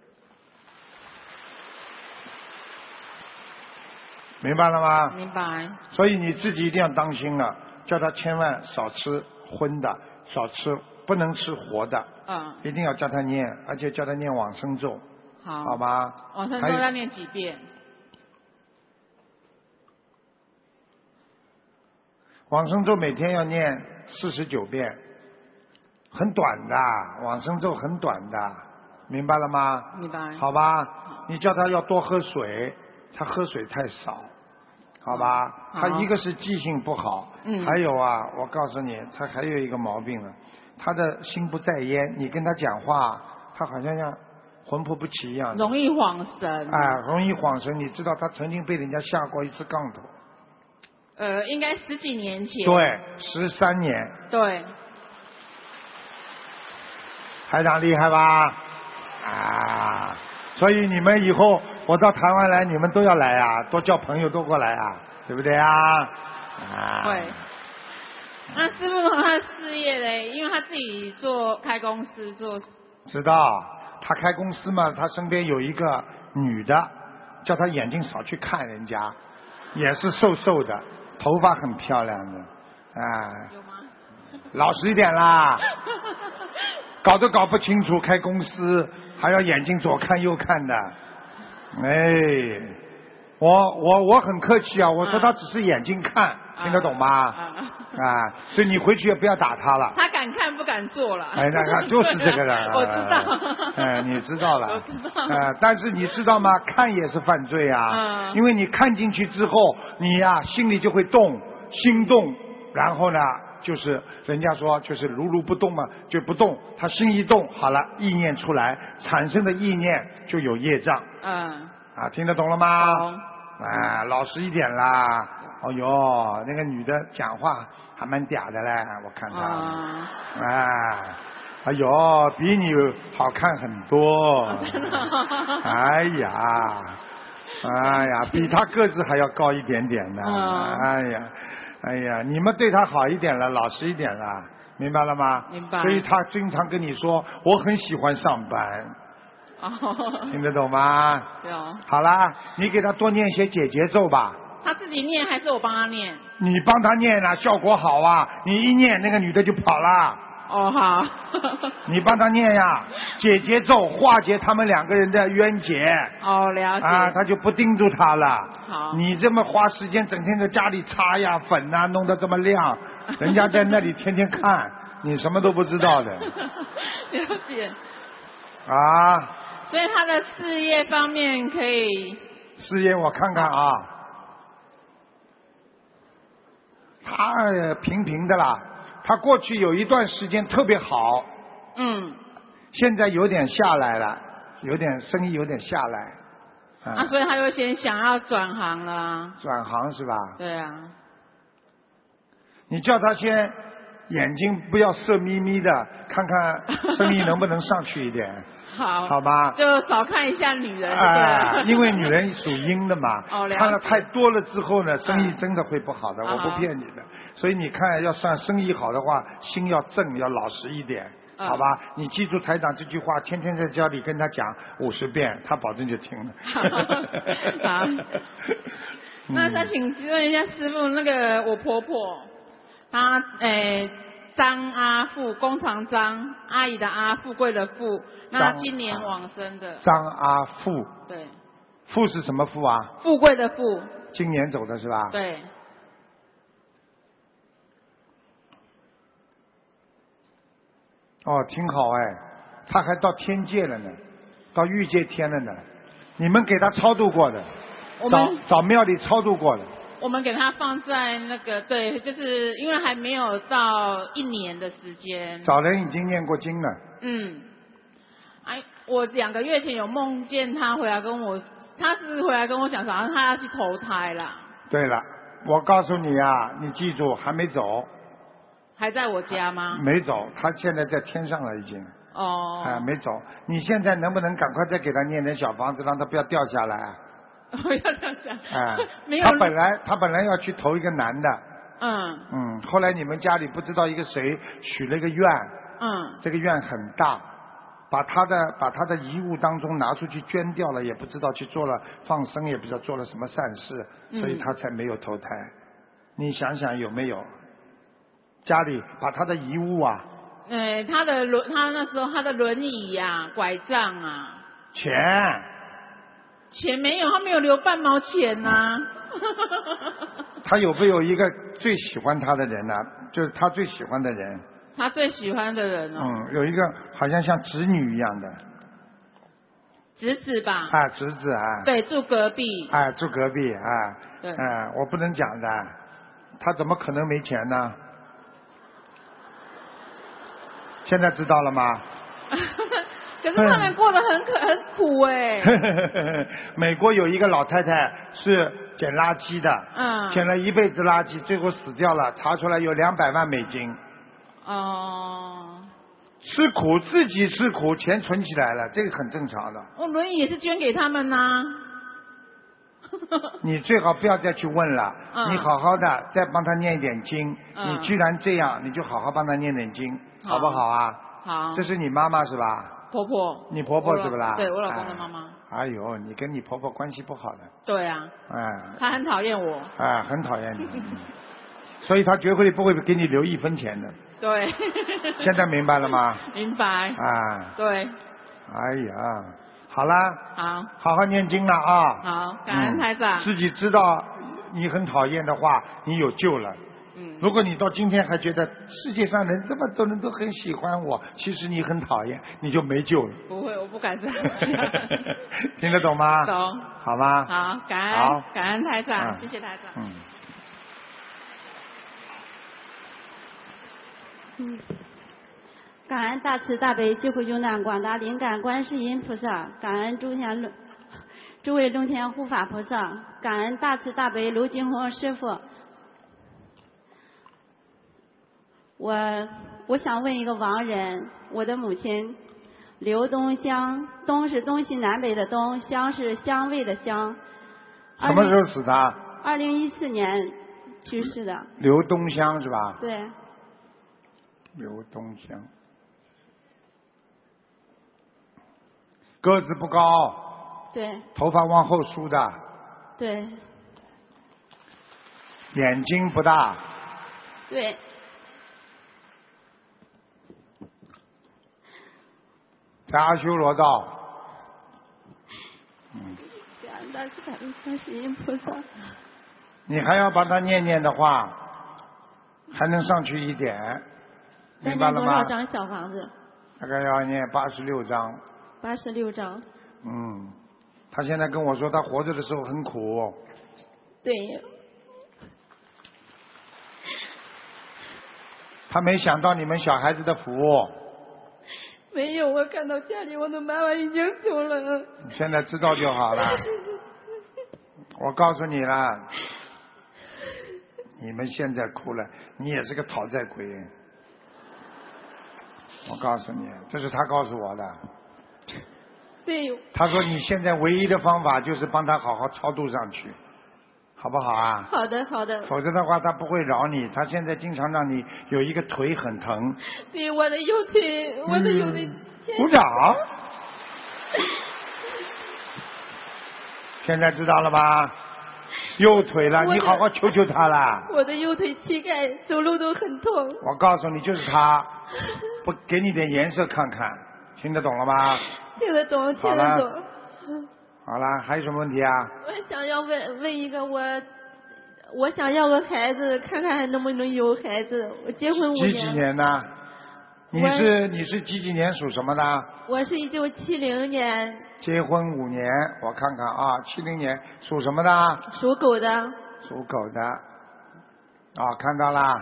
明白了吗？ 明白。 所以你自己一定要当心了，叫他千万少吃荤的，少吃，不能吃活的。一定要叫他念，而且叫他念往生咒。好吧。 往生咒要念几遍？ 往生咒每天要念49遍，很短的，往生咒很短的，明白了吗？ 明白。 好吧，你叫他要多喝水，他喝水太少，好吧？他一个是记性不好，还有啊，我告诉你，他还有一个毛病了，他的心不在焉，你跟他讲话，他好像魂魄不齐一样， 容易晃神。 容易晃神。你知道他曾经被人家下过一次杠头。 应该10几年前。 对，13年。 对。 台长厉害吧？所以你们以后我到台湾来，你们都要来啊，多交朋友，多过来啊，对不对啊？ 对。那师父他的事业嘞，因为他自己开公司做。 知道，他开公司嘛，他身边有一个女的，叫他眼睛少去看人家，也是瘦瘦的。头发很漂亮的， 有吗？ 老实一点啦，搞都搞不清楚，开公司还要眼睛左看右看的，我很客气啊，我说他只是眼睛看，听得懂吗？所以你回去也不要打他了。 他敢看不敢做了。 那就是这个人。 我知道。 你知道了。 我知道。 但是你知道吗？看也是犯罪啊。因为你看进去之后，你呀心里就会动，心动，然后呢，就是人家说就是如不动嘛，就不动。他心一动，好了，意念出来，产生的意念就有业障。听得懂了吗？老实一点啦。哦哟，那个女的讲话还蛮嗲的嘞，我看她。哎呦，比你好看很多。哎呀，比她个子还要高一点点呢。哎呀，你们对她好一点了，老实一点了，明白了吗？ 明白。 所以她经常跟你说，我很喜欢上班。听得懂吗？ 对哦。 好啦，你给她多念些解结咒吧。 他自己念还是我帮他念？ 你帮他念了，效果好啊！你一念，那个女的就跑了。 好。 你帮他念呀，解结咒，化解他们2个人的冤结。 了解。 他就不盯住他了。 好。 你这么花时间，整天在家里擦呀粉啊，弄得这么亮，人家在那里天天看，你什么都不知道的。 了解。所以他的事业方面可以。 事业我看看啊。他平平的啦，他过去有一段时间特别好，现在有点下来了，有点生意有点下来， 所以他就先想要转行了。 转行是吧？ 对啊。 你叫他先眼睛不要色眯眯的，看看生意能不能上去一点。好吧， 就少看一下女人。 因为女人属阴的嘛，看了太多了之后呢，生意真的会不好的，我不骗你的。所以你看，要算生意好的话，心要正，要老实一点，好吧？你记住台长这句话，天天在家里跟他讲50遍，他保证就听了。 好。那再请问一下师父，那个我婆婆，她张阿富，工厂张，阿姨的阿，富贵的富，那今年往生的。 张阿富。 对。 富是什么富啊？ 富贵的富。 今年走的是吧？ 对。 挺好哎，他还到天界了呢，到欲界天了呢。你们给他超度过的？找庙里超度过的。 我们给他放在那个，对，就是因为还没有到1年的时间。 找人已经念过经了。 我2个月前有梦见他回来跟我，他是回来跟我讲，好像他要去投胎啦。 对了，我告诉你啊，你记住，还没走。 还在我家吗？ 没走，他现在在天上了已经。 没走。你现在能不能赶快再给他念点小房子，让他不要掉下来？ 我要这样想。没有。 他本来要去投一个男的。后来你们家里不知道一个谁许了一个愿。这个愿很大，把他的遗物当中拿出去捐掉了，也不知道去做了放生，也不知道做了什么善事，所以他才没有投胎。你想想有没有？家里把他的遗物啊。 他那时候他的轮椅啊，拐杖啊。钱没有，他没有留半毛钱呐。 他有没有一个最喜欢他的人呢？就是他最喜欢的人。 他最喜欢的人哦。 有一个好像像侄女一样的。 侄子吧。 侄子啊。 对，住隔壁。 住隔壁啊。 对。 我不能讲的，他怎么可能没钱呢？现在知道了吗？ 可是他们过得很苦哎。 美国有一个老太太是捡垃圾的，捡了一辈子垃圾，最后死掉了，查出来有200万美金。吃苦，自己吃苦，钱存起来了，这个很正常的。 我轮椅也是捐给他们呐。 你最好不要再去问了，你好好的再帮他念一点经。你居然这样，你就好好帮他念点经，好不好啊？ 好。 这是你妈妈是吧？ 婆婆。 你婆婆是不啦？ 对，我老公的妈妈。 哎呦，你跟你婆婆关系不好的。 对啊。她很讨厌我。 很讨厌你。所以她绝对不会给你留1分钱的。 对。 现在明白了吗？ 明白。对。 哎呀，好啦。好好念经了啊。 好，感恩台长。 自己知道你很讨厌的话，你有救了。如果你到今天还觉得世界上人这么多人都很喜欢我，其实你很讨厌，你就没救了。 不会，我不敢这样想。 听得懂吗？ 懂。 好吗？ 好，感恩台长，谢谢台长。 感恩大慈大悲救苦救难广大灵感观世音菩萨，感恩诸位龙天护法菩萨，感恩大慈大悲卢金红师傅。我想问一个亡人，我的母亲刘东香，东是东西南北的东，香是香味的香。 什么时候死的 ？2014年去世的。 刘东香是吧？ 对。 刘东香，个子不高。 对。 头发往后梳的。 对。 眼睛不大。 对。 在阿修罗道。 感恩大慈大悲观世音菩萨。 你还要帮他念念的话，还能上去一点，明白了吗？ 多少张小房子？ 大概要念86张。 86张。 他现在跟我说，他活着的时候很苦。 对。 他没想到你们小孩子的福。 没有，我看到家里我的妈妈已经走了。 你现在知道就好了。我告诉你了，你们现在哭了，你也是个讨债鬼。我告诉你，这是他告诉我的。 对。 他说你现在唯一的方法就是帮他好好超度上去，好不好啊？ 好的，好的。 否则的话，他不会饶你。他现在经常让你有一个腿很疼。 对，我的右腿，我的右腿。 鼓掌。现在知道了吧？右腿了，你好好求求他了。 我的右腿膝盖走路都很痛。 我告诉你，就是他，不给你点颜色看看，听得懂了吗？ 听得懂，听得懂。 好了，还有什么问题啊？ 我想要问一个，我想要个孩子，看看还能不能有孩子。我结婚5年。 几年呢？你是几年属什么的？ 我是1970年。 结婚5年，我看看啊，70年属什么的？ 属狗的。 属狗的。看到啦。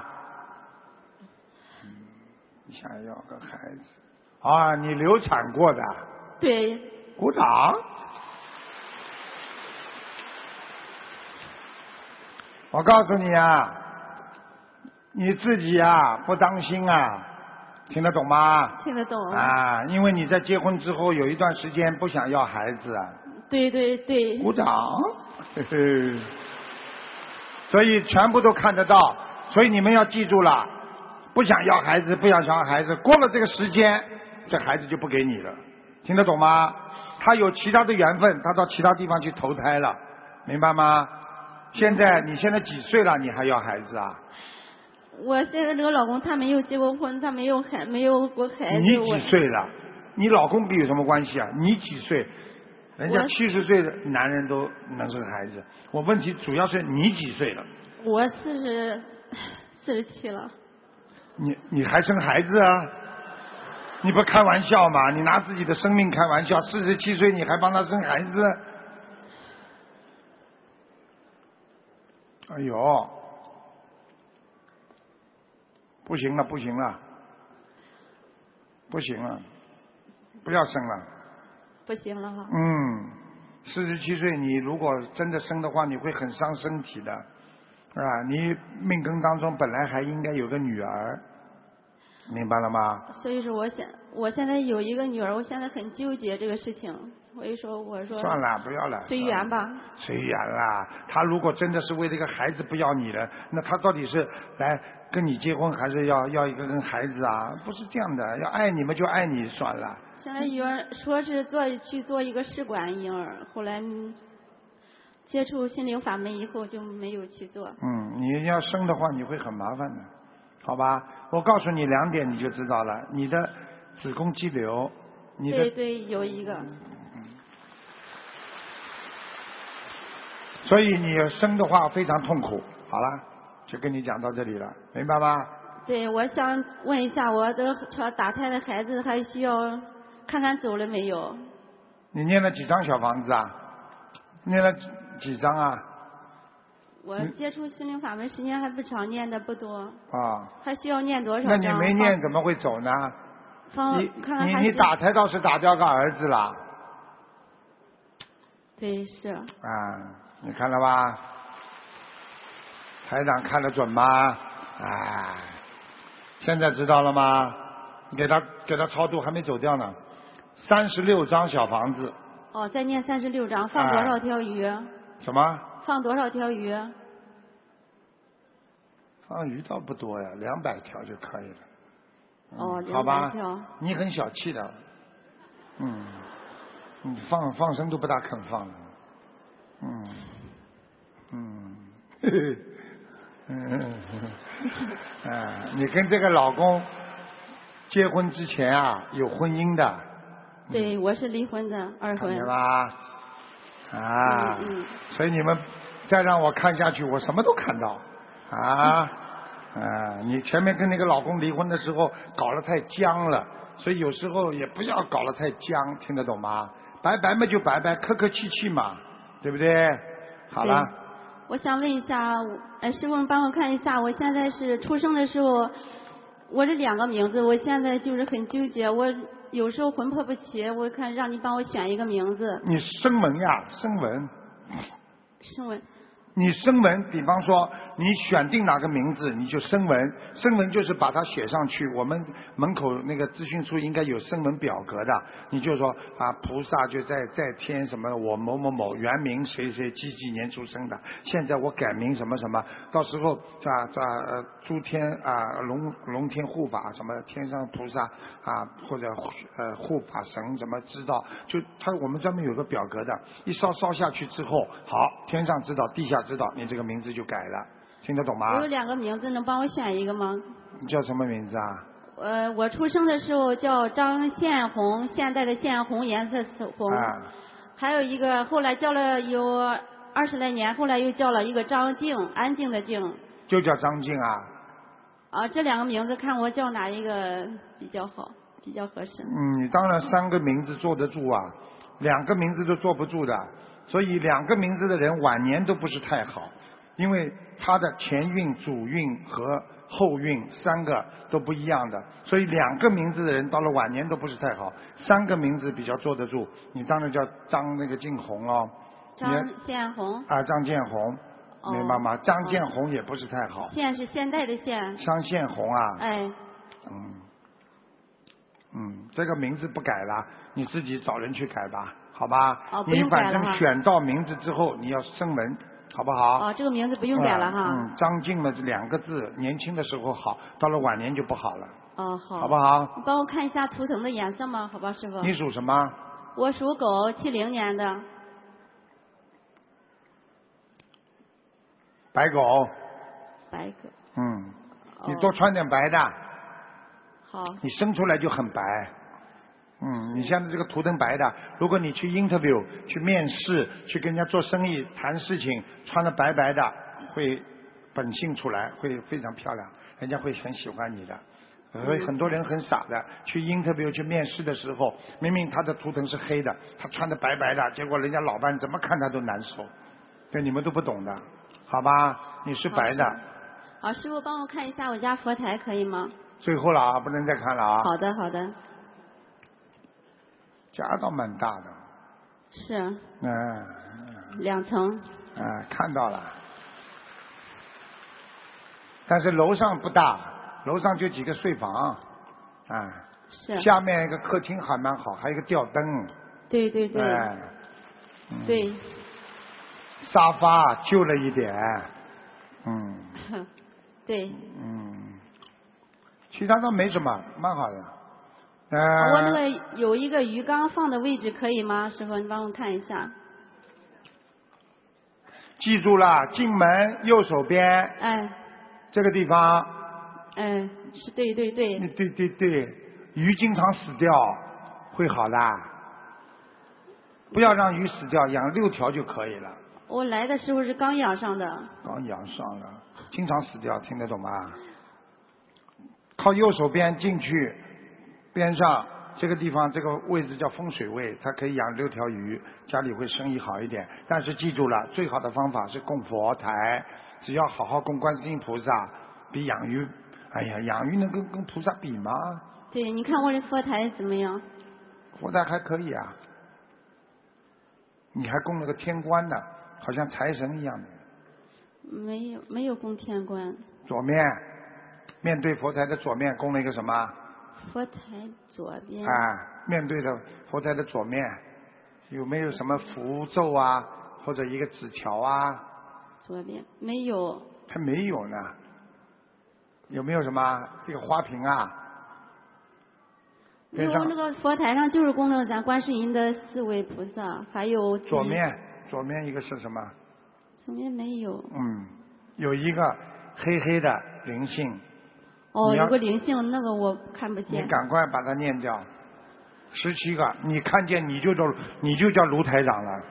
你想要个孩子。你流产过的。 对。 鼓掌。我告诉你啊，你自己啊不当心啊，听得懂吗？ 听得懂。 因为你在结婚之后有一段时间不想要孩子啊。 对对对。 鼓掌。嘿嘿。所以全部都看得到，所以你们要记住了，不想要孩子，不想要孩子，过了这个时间，这孩子就不给你了，听得懂吗？他有其他的缘分，他到其他地方去投胎了，明白吗？你现在几岁了？你还要孩子啊？ 我现在这个老公他没有结过婚，他没有过孩子。 你几岁了？你老公跟你有什么关系啊？你几岁？人家70岁的男人都能生孩子。我问题主要是你几岁了？ 我47了。 你还生孩子啊？你不开玩笑吗？你拿自己的生命开玩笑？47岁你还帮他生孩子？哎呦，不行了，不行了，不行了，不要生了。 不行了哈。 47岁你如果真的生的话，你会很伤身体的，啊，你命根当中本来还应该有个女儿，明白了吗？ 所以说我现在有一个女儿，我现在很纠结这个事情，所以说我说算了，不要了， 随缘吧。 随缘啦，他如果真的是为这个孩子不要你了，那他到底是来跟你结婚，还是要一个跟孩子啊？不是这样的，要爱你们就爱你算了。 现在有人说是去做一个试管婴儿，后来接触心灵法门以后就没有去做。 你要生的话你会很麻烦的，好吧？我告诉你2点你就知道了，你的子宫肌瘤， 对有一个。 所以你生的话非常痛苦。好了，就跟你讲到这里了，明白吗？ 对，我想问一下，我的打胎的孩子还需要看看走了没有？ 你念了几张小房子啊？念了几张啊？ 我接触心灵法门时间还不长，念的不多。 啊。 还需要念多少张？ 那你没念怎么会走呢？你打胎倒是打掉个儿子了。 对，是。 啊，你看了吧？台长看得准吗？啊，现在知道了吗？给他超度，还没走掉呢。36张小房子。 哦，再念36张，放多少条鱼？ 什么？ 放多少条鱼？ 放鱼倒不多呀，200条就可以了。 哦， 好吧， 200条。 你很小气的。你放生都不大肯放的。你跟这个老公结婚之前啊，有婚姻的。 对，我是离婚的，二婚。 看见吧？所以你们再让我看下去，我什么都看到。你前面跟那个老公离婚的时候搞得太僵了，所以有时候也不要搞得太僵，听得懂吗？拜拜嘛就拜拜，客客气气嘛，对不对？好了。 我想问一下，师傅帮我看一下，我现在是出生的时候，我这2个名字，我现在就是很纠结，我有时候魂魄不齐，我看让你帮我选一个名字。 你声纹呀，声纹。 声纹。 你声纹，比方说你选定哪个名字，你就声纹。声纹就是把它写上去，我们门口那个咨询处应该有声纹表格的。你就说菩萨就在天什么，我某某某原名谁谁几几年出生的，现在我改名什么什么，到时候诸天龙天护法什么天上菩萨或者护法神怎么知道？就我们专门有个表格的，一烧下去之后，好，天上知道，地下知道，你这个名字就改了，听得懂吗？ 我有2个名字，能帮我选一个吗？ 你叫什么名字啊？ 我出生的时候叫张宪红，现代的宪，红颜色红。还有一个后来叫了有20来年，后来又叫了一个张静，安静的静。 就叫张静啊？ 这2个名字看我叫哪一个比较好，比较合适？ 你当然3个名字坐得住啊，2个名字都坐不住的。所以2个名字的人晚年都不是太好，因为他的前运、主运和后运3个都不一样的，所以2个名字的人到了晚年都不是太好，3个名字比较坐得住。你当然叫张那个静红哦， 张宪红张建红，明白吗？张建红也不是太好。 宪是现代的宪。 张宪红啊。 哎。 这个名字不改了，你自己找人去改吧。 好吧？ 不你反正用改了哈选到名字之后，你要声纹，好不好？ 哦，这个名字不用改了哈。 张静嘛，这2个字，年轻的时候好，到了晚年就不好了。 哦，好。 好不好？ 你帮我看一下图腾的颜色吗？好吧，师傅。 你属什么？ 我属狗，70年的。 白狗。 白狗。 你多穿点白的。 好。 你生出来就很白。你现在这个图腾白的，如果你去 interview 去面试，去跟人家做生意谈事情，穿的白白的，会本性出来，会非常漂亮，人家会很喜欢你的。所以很多人很傻的，去 interview 去面试的时候，明明他的图腾是黑的，他穿的白白的，结果人家老板怎么看他都难受。对，你们都不懂的，好吧？你是白的。 好，师傅帮我看一下我家佛台可以吗？ 最后了啊，不能再看了啊。 好的，好的。 家倒蛮大的。 是。2层。 看到了。但是楼上不大，楼上就几个睡房， 是。 下面一个客厅还蛮好，还有一个吊灯。 对对对。对。 沙发旧了一点。 对。 其他倒没什么，蛮好的。 我那个有一个鱼缸放的位置可以吗？师傅，你帮我看一下。 记住了，进门右手边。这个地方。 是对对对。 对，鱼经常死掉，会好的。不要让鱼死掉，养6条就可以了。 我来的时候是刚养上的。 刚养上了，经常死掉，听得懂吗？靠右手边进去。边上这个地方，这个位置叫风水位，它可以养6条鱼，家里会生意好一点。但是记住了，最好的方法是供佛台，只要好好供观世音菩萨，比养鱼，哎呀，养鱼能跟菩萨比吗？ 对，你看我这佛台怎么样？ 佛台还可以啊，你还供了个天官呢，好像财神一样的。 没有供天官。 左面，面对佛台的左面供了一个什么？ 佛台左边。 面对的佛台的左面，有没有什么符咒啊，或者一个纸条啊？ 左边没有。 还没有呢。有没有什么这个花瓶啊？ 有那个佛台上就是供着咱观世音的4位菩萨，还有。左面一个是什么？ 左面没有。 有一个黑黑的灵性。 有个灵性，那个我看不见。 你赶快把它念掉，17个，你看见你就叫卢台长了。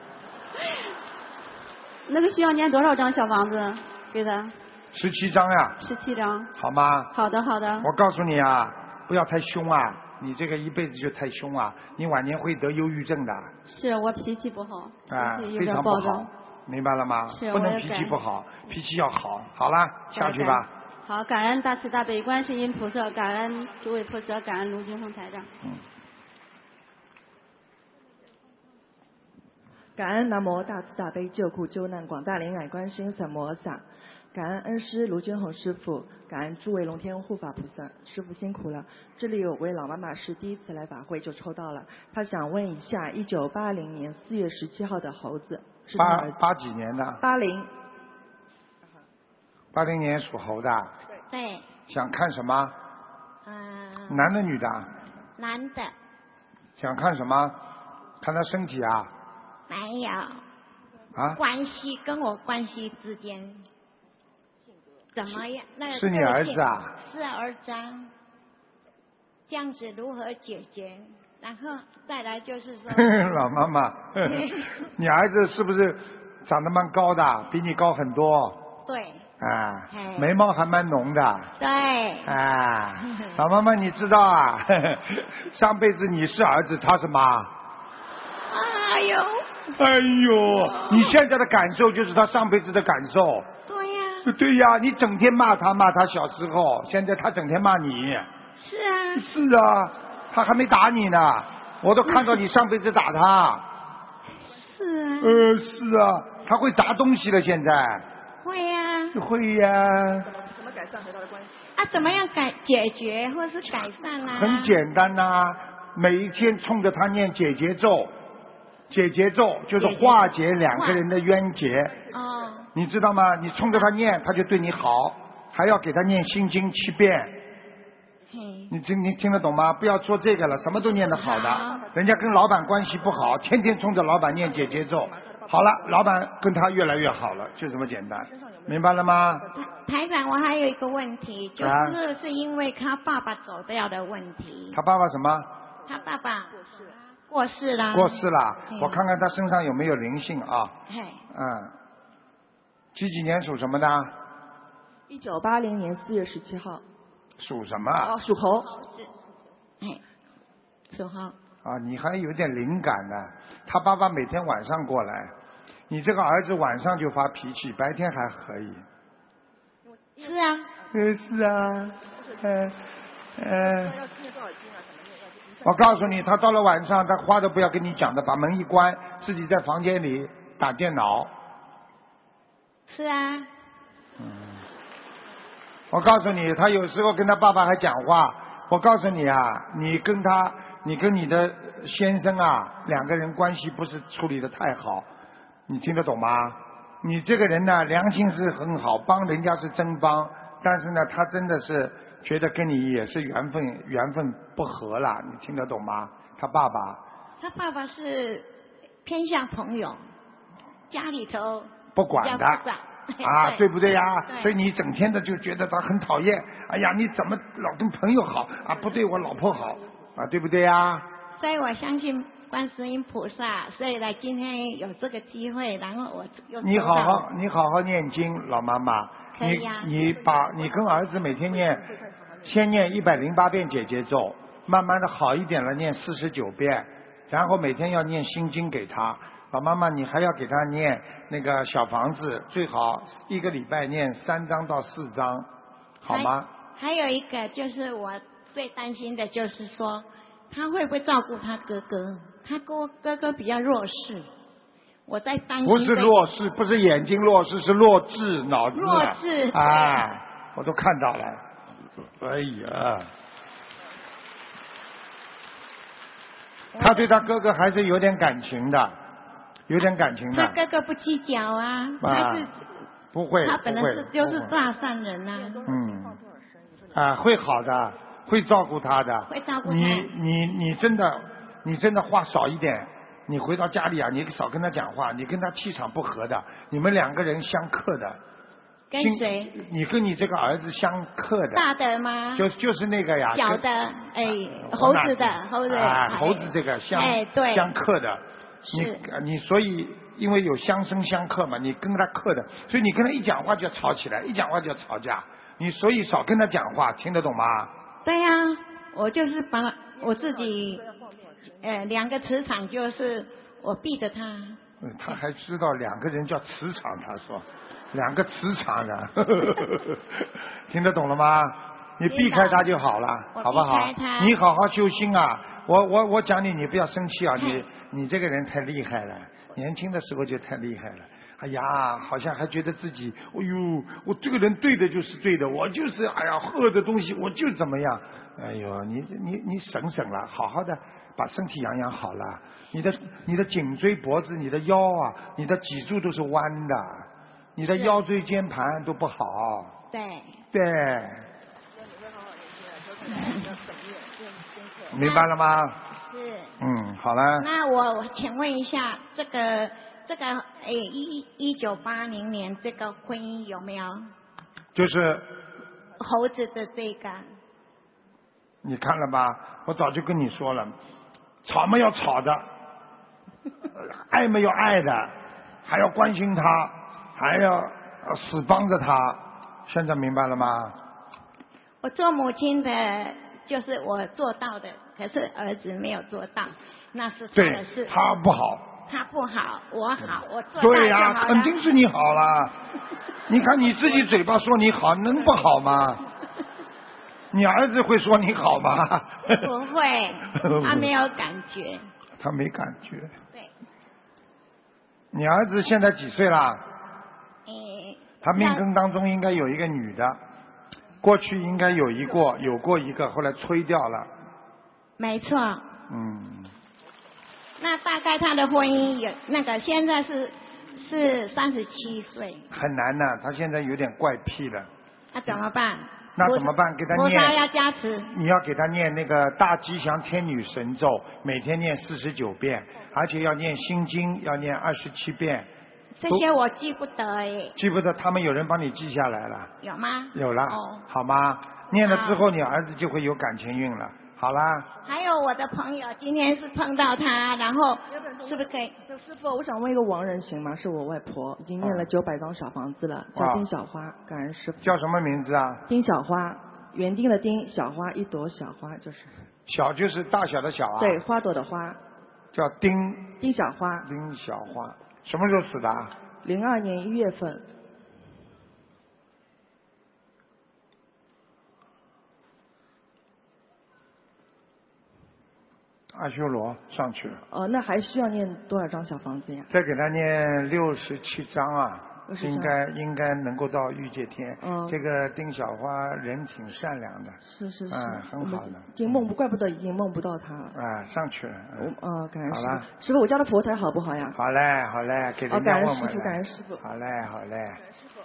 那个需要念多少张小房子给他 ？17张呀。 17张。 好吗？ 好的好的。 我告诉你啊，不要太凶啊，你这个一辈子就太凶啊，你晚年会得忧郁症的。 是我脾气不好，脾气有非点暴躁。 常不好，明白了吗？ 是， 不能脾气不好，脾气要好。好了，下去吧。 好，感恩大慈大悲观世音菩萨，感恩诸位菩萨，感恩卢军宏台长。 感恩南无大慈大悲救苦救难广大灵感观世音萨摩萨，感恩恩师卢军宏师父，感恩诸位龙天护法菩萨，师父辛苦了。这里有位老妈妈是第一次来法会就抽到了，她想问一下，1980年4月17号的猴子是 8几年的？80年属猴的。 对。 想看什么？男的女的？ 男的。 想看什么？看他身体啊？ 没有。关系跟我关系之间怎么样？那是你儿子啊？ 是儿子啊。这样子如何解决？然后再来就是说。 老妈妈，你儿子是不是长得蛮高的？比你高很多。 对。 眉毛还蛮浓的。 对。 老妈妈，你知道啊？上辈子你是儿子，他是妈。 哎呦， 你现在的感受就是他上辈子的感受。对呀，你整天骂他小时候，现在他整天骂你。是啊，他还没打你呢，我都看到你上辈子打他。是啊，他会砸东西了，现在。 会呀。怎么改善和他的关系？ 怎么样解决或是改善呢？ 很简单呐，每一天冲着他念解结咒。 解结咒就是化解两个人的冤结。 哦。 你知道吗？你冲着他念，他就对你好，还要给他念心经7遍。你听得懂吗？不要做这个了，什么都念得好的。人家跟老板关系不好，天天冲着老板念解结咒，好了，老板跟他越来越好了，就这么简单，明白了吗？ 台长，我还有一个问题，就是因为他爸爸走掉的问题。 他爸爸什么？ 他爸爸过世了。 过世了，我看看他身上有没有灵性啊。几年属什么的 ？1980年4月17号。 属什么？ 属猴。 属猴。 啊，你还有点灵感呢。他爸爸每天晚上过来，你这个儿子晚上就发脾气，白天还可以。 是啊。 是啊。我告诉你，他到了晚上，他话都不要跟你讲的，把门一关，自己在房间里打电脑。 是啊。 我告诉你，他有时候跟他爸爸还讲话。我告诉你啊，你跟你的先生啊，两个人关系不是处理的太好，你听得懂吗？你这个人呢，良心是很好，帮人家是真帮，但是呢，他真的是觉得跟你也是缘分不合了，你听得懂吗？他爸爸是偏向朋友，家里头不管的。啊，对不对呀？所以你整天的就觉得他很讨厌。哎呀，你怎么老跟朋友好啊？不对我老婆好啊，对不对呀？ 所以我相信观世音菩萨，所以呢，今天有这个机会，然后我又你好好念经，老妈妈。 可以呀。 你跟儿子每天先念108遍解结咒，慢慢的好一点了，念49遍，然后每天要念心经给他。老妈妈，你还要给他念那个小房子，最好1个礼拜念3张到4张，好吗？ 还有一个就是我最担心的就是说，他会不会照顾他哥哥？他哥哥比较弱势，我在担心。 不是弱势，不是眼睛弱势，是弱智，脑子。 弱智。 哎，我都看到了。哎呀，他对他哥哥还是有点感情的。 他哥哥不计较啊，他是不会， 他本来就是大善人啊。会好的，会照顾他的。 会照顾他。 你真的话少一点。你回到家里啊，你少跟他讲话，你跟他气场不合的，你们两个人相克的。 跟谁？ 你跟你这个儿子相克的。 大的吗？ 就是那个呀。 小的，猴子的猴子。 猴子这个对相克的。你所以因为有相生相克嘛，你跟他克的，所以你跟他一讲话就要吵起来，一讲话就要吵架。你所以少跟他讲话，听得懂吗？ 对呀，我就是把我自己2个磁场，就是我避着他。 他还知道2个人叫磁场，他说2个磁场的，听得懂了吗？你避开他就好了，好不好？你好好修心啊！我讲你不要生气啊！你这个人太厉害了，年轻的时候就太厉害了。哎呀，好像还觉得自己，哎呦，我这个人对的就是对的，我就是哎呀，喝的东西我就怎么样。哎呦，你省了，好好的把身体养好了。你的颈椎、脖子、你的腰啊，你的脊柱都是弯的，你的腰椎间盘都不好。 对。 明白了吗？ 是。 好了。 那我请问一下，这个1980年这个婚姻有没有？ 就是猴子的这个。 你看了吧？我早就跟你说了，吵嘛要吵的，爱嘛要爱的，还要关心他，还要死帮着他。现在明白了吗？ 我做母亲的，就是我做到的，可是儿子没有做到，那是他的事。 对，他不好。 他不好，我好，我做到就好了。 对呀，肯定是你好了。你看你自己嘴巴说你好，能不好吗？你儿子会说你好吗？ 不会，他没有感觉。 他没感觉。 对。 你儿子现在几岁啦？他命根当中应该有一个女的，过去应该有过一个，后来吹掉了。 没错。 那大概他的婚姻有那个现在是37岁， 很难的，他现在有点怪癖了。 那怎么办？ 那怎么办？给他菩萨要念， 加持。 你要给他念那个大吉祥天女神咒，每天念49遍，而且要念心经，要念27遍。 这些我记不得哎。 记不得，他们有人帮你记下来了。 有吗？ 有了， 哦， 好吗？念了之后，你儿子就会有感情运了。好啦。 还有我的朋友今天是碰到他，然后是不是可以？ 师傅，我想问一个亡人行吗？是我外婆，已经念了900张小房子了，叫丁小花，感恩师傅。 叫什么名字啊？ 丁小花，园丁的丁，小花一朵小花就是。 小就是大小的小啊。 对，花朵的花。 叫丁小花。 丁小花，什么时候死的啊 ？02年1月份。 阿修罗上去了。 那还需要念多少张小房子呀？ 再给他念67张啊， 60张应该能够到御界天。 嗯， 这个丁小花人挺善良的。 是。 很好的。 已经怪不得已经梦不到他了。 上去了。 感恩师好了。 傅，师傅，我家的佛台好不好呀？ 好嘞，给人家问问。 感恩师傅。 好嘞。 师傅。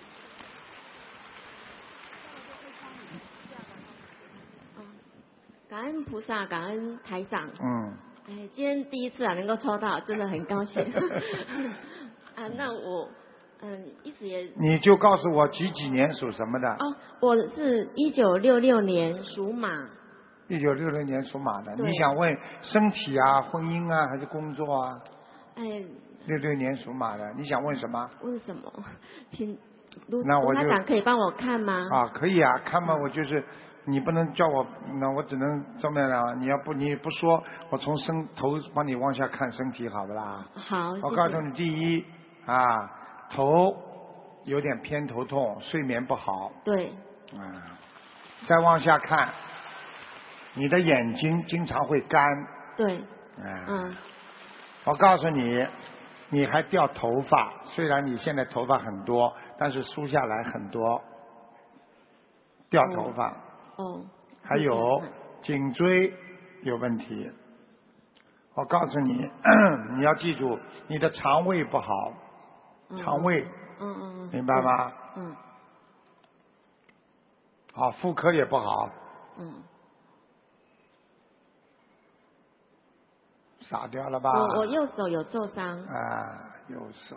感恩菩萨，感恩台长。今天第一次能够抽到，真的很高兴。那我一直也。你就告诉我几年属什么的？ 我是1966年属马。 1966年属马的，你想问身体啊、婚姻啊，还是工作啊？66年属马的，你想问什么？ 问什么？ 那我就台长可以帮我看吗？ 可以啊，看嘛，我就是。你不能叫我，那我只能这么样。你不说，我从头帮你往下看身体，好不啦？ 好。 我告诉你，第一头有点偏头痛，睡眠不好。 对。 再往下看，你的眼睛经常会干。 对。 我告诉你，你还掉头发，虽然你现在头发很多，但是梳下来很多，掉头发。还有颈椎有问题，我告诉你，你要记住，你的肠胃不好，肠胃，明白吗？好，妇科也不好，傻掉了吧？ 我右手有受伤。 右手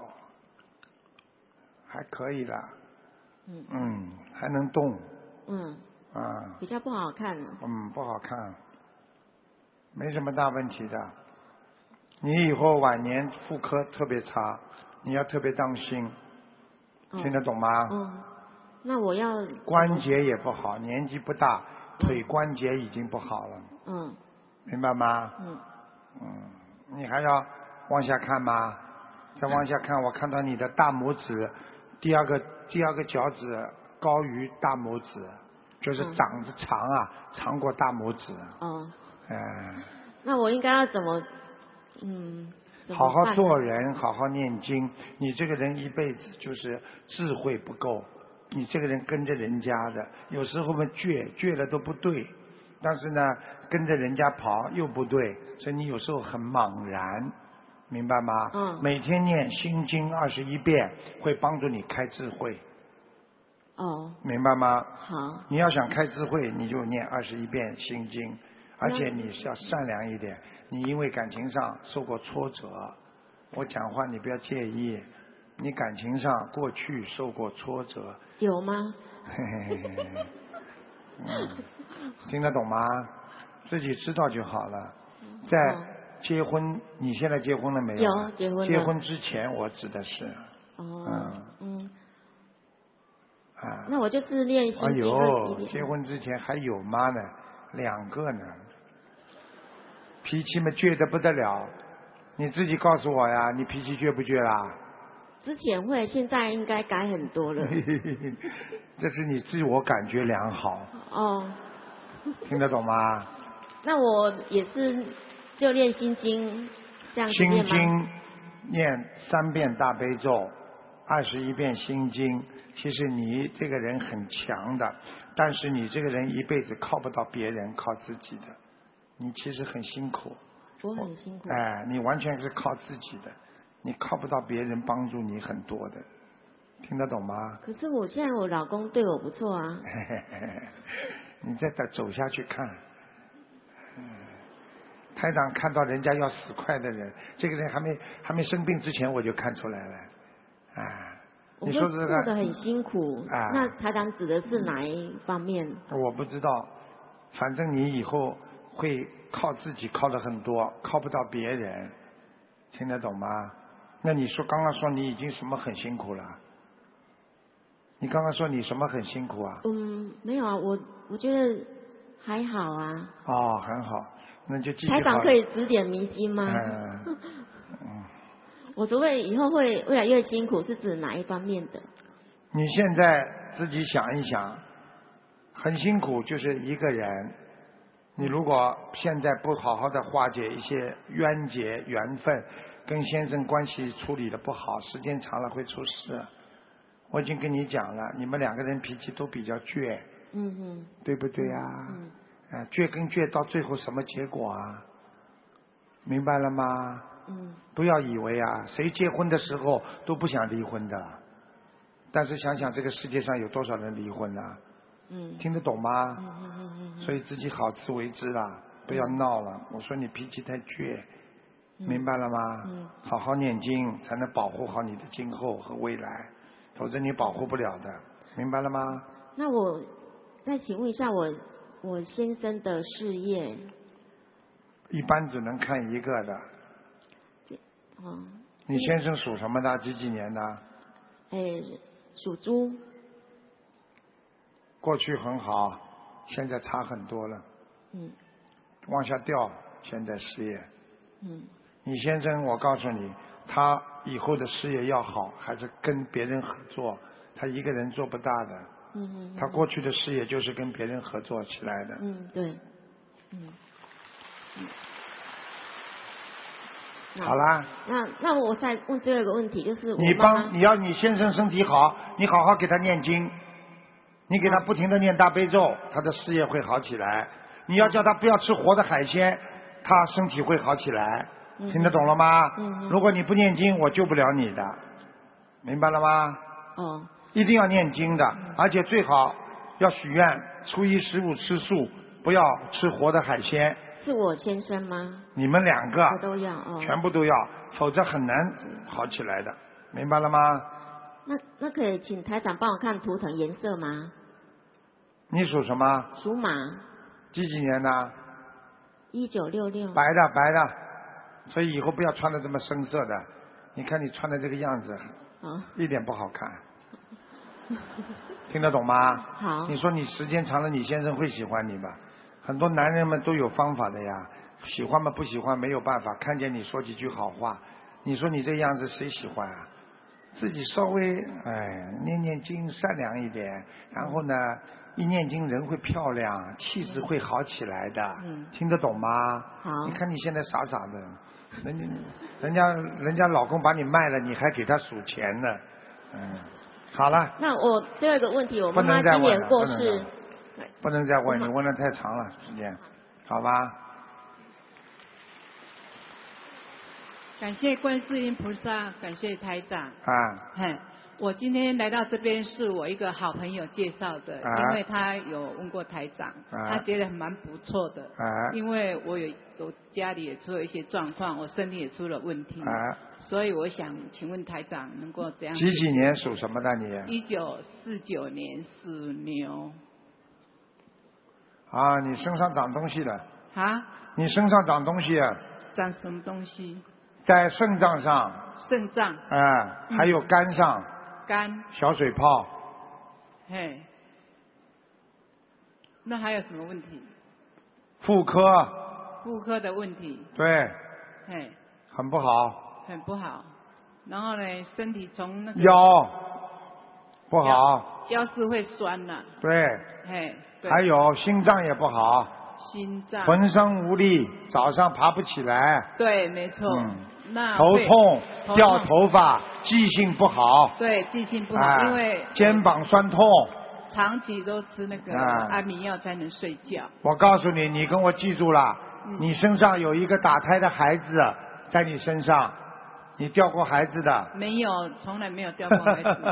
还可以了，还能动。 比较不好看。 不好看，没什么大问题的。你以后晚年妇科特别差，你要特别当心，听得懂吗？ 那我要。 关节也不好，年纪不大，腿关节已经不好了。明白吗？你还要往下看吗？再往下看，我看到你的大拇指，第二个脚趾高于大拇指。就是长得长长过大拇指。 那我应该要怎么？ 好好做人，好好念经。你这个人一辈子就是智慧不够，你这个人跟着人家的，有时候嘛倔了都不对，但是呢跟着人家跑又不对，所以你有时候很茫然，明白吗？每天念心经21遍，会帮助你开智慧。明白吗？ 好。 你要想开智慧，你就念21遍心经，而且你是要善良一点。你因为感情上受过挫折，我讲话你不要介意。你感情上过去受过挫折。 有吗？ 听得懂吗？自己知道就好了。在结婚，你现在结婚了没有？ 有，结婚了。 结婚之前，我指的是。 那我就是练心经。 结婚之前还有妈呢，2个呢，脾气嘛倔得不得了。你自己告诉我呀，你脾气倔不倔啦？ 之前会，现在应该改很多了。 这是你自我感觉良好。听得懂吗？ 那我也是就练心经这样子念吗？ 心经念3遍大悲咒，21遍心经。其实你这个人很强的，但是你这个人一辈子靠不到别人，靠自己的。你其实很辛苦， 我很辛苦。 哎，你完全是靠自己的，你靠不到别人帮助你很多的，听得懂吗？ 可是我现在我老公对我不错啊。 你再走下去看。台长看到人家要死快的人，这个人还没生病之前我就看出来了，你说这个过得很辛苦，那台长指的是哪一方面？ 我不知道，反正你以后会靠自己靠的很多，靠不到别人，听得懂吗？那你说刚刚说你已经什么很辛苦了？你刚刚说你什么很辛苦啊？ 没有啊，我觉得还好啊。 哦，很好，那就继续。 台长可以指点迷津吗？我所谓以后会越来越辛苦，是指哪一方面的？ 你现在自己想一想，很辛苦就是一个人。你如果现在不好好的化解一些冤结缘分，跟先生关系处理的不好，时间长了会出事。我已经跟你讲了，你们两个人脾气都比较倔，对不对啊？倔跟倔到最后什么结果啊？明白了吗？不要以为啊，谁结婚的时候都不想离婚的，但是想想这个世界上有多少人离婚啊？听得懂吗？所以自己好自为之啦，不要闹了。我说你脾气太倔，明白了吗？好好念经才能保护好你的今后和未来，否则你保护不了的，明白了吗？ 那我再请问一下我先生的事业。 一般只能看一个的。你先生属什么的？几年的？ 属猪。 过去很好，现在差很多了。往下掉，现在事业。你先生，我告诉你，他以后的事业要好，还是跟别人合作，他一个人做不大的。他过去的事业就是跟别人合作起来的。 对。 好啦。 那我再问最后一个问题，就是你要你先生身体好，你好好给他念经，你给他不停的念大悲咒，他的事业会好起来。你要叫他不要吃活的海鲜，他身体会好起来。听得懂了吗？如果你不念经，我救不了你的，明白了吗？一定要念经的，而且最好要许愿，初一十五吃素，不要吃活的海鲜。 是我先生吗？ 你们两个都要全部都要，否则很难好起来的，明白了吗？ 那可以请台长帮我看图腾颜色吗？ 你属什么？ 属马。 几年的 ？1966。 白的，所以以后不要穿的这么深色的。你看你穿的这个样子，一点不好看。听得懂吗？ 好。 你说你时间长了，你先生会喜欢你吧？很多男人们都有方法的呀，喜欢嘛不喜欢没有办法，看见你说几句好话，你说你这样子谁喜欢啊？自己稍微念经善良一点，然后呢一念经人会漂亮，气质会好起来的。听得懂吗？ 好。 你看你现在傻傻的，人家老公把你卖了，你还给他数钱呢。好了。 那我最后一个问题，我妈妈今年过世。 不能再问，你问的太长了时间，好吧？ 感谢观世音菩萨，感谢台长。 啊。 我今天来到这边是我一个好朋友介绍的，因为他有问过台长，他觉得蛮不错的。因为我有家里也出了一些状况，我身体也出了问题，所以我想请问台长能够怎样？ 几年属什么的你 ？1949年属牛。 你身上长东西了。你身上长东西啊？ 长什么东西？ 在肾脏上。 肾脏。 还有肝上。 肝。 小水泡。 那还有什么问题？ 妇科。 妇科的问题。 对。很不好。 很不好。然后呢，身体从那个腰不好。 腰是会酸了。 对。还有心脏也不好。 心脏。 浑身无力，早上爬不起来。 对，没错。那头痛、掉头发、记性不好。 对，记性不好，因为肩膀酸痛。 长期都吃那个安眠药才能睡觉。 我告诉你，你跟我记住了， 你身上有一个打胎的孩子在你身上，你掉过孩子的？ 没有，从来没有掉过孩子。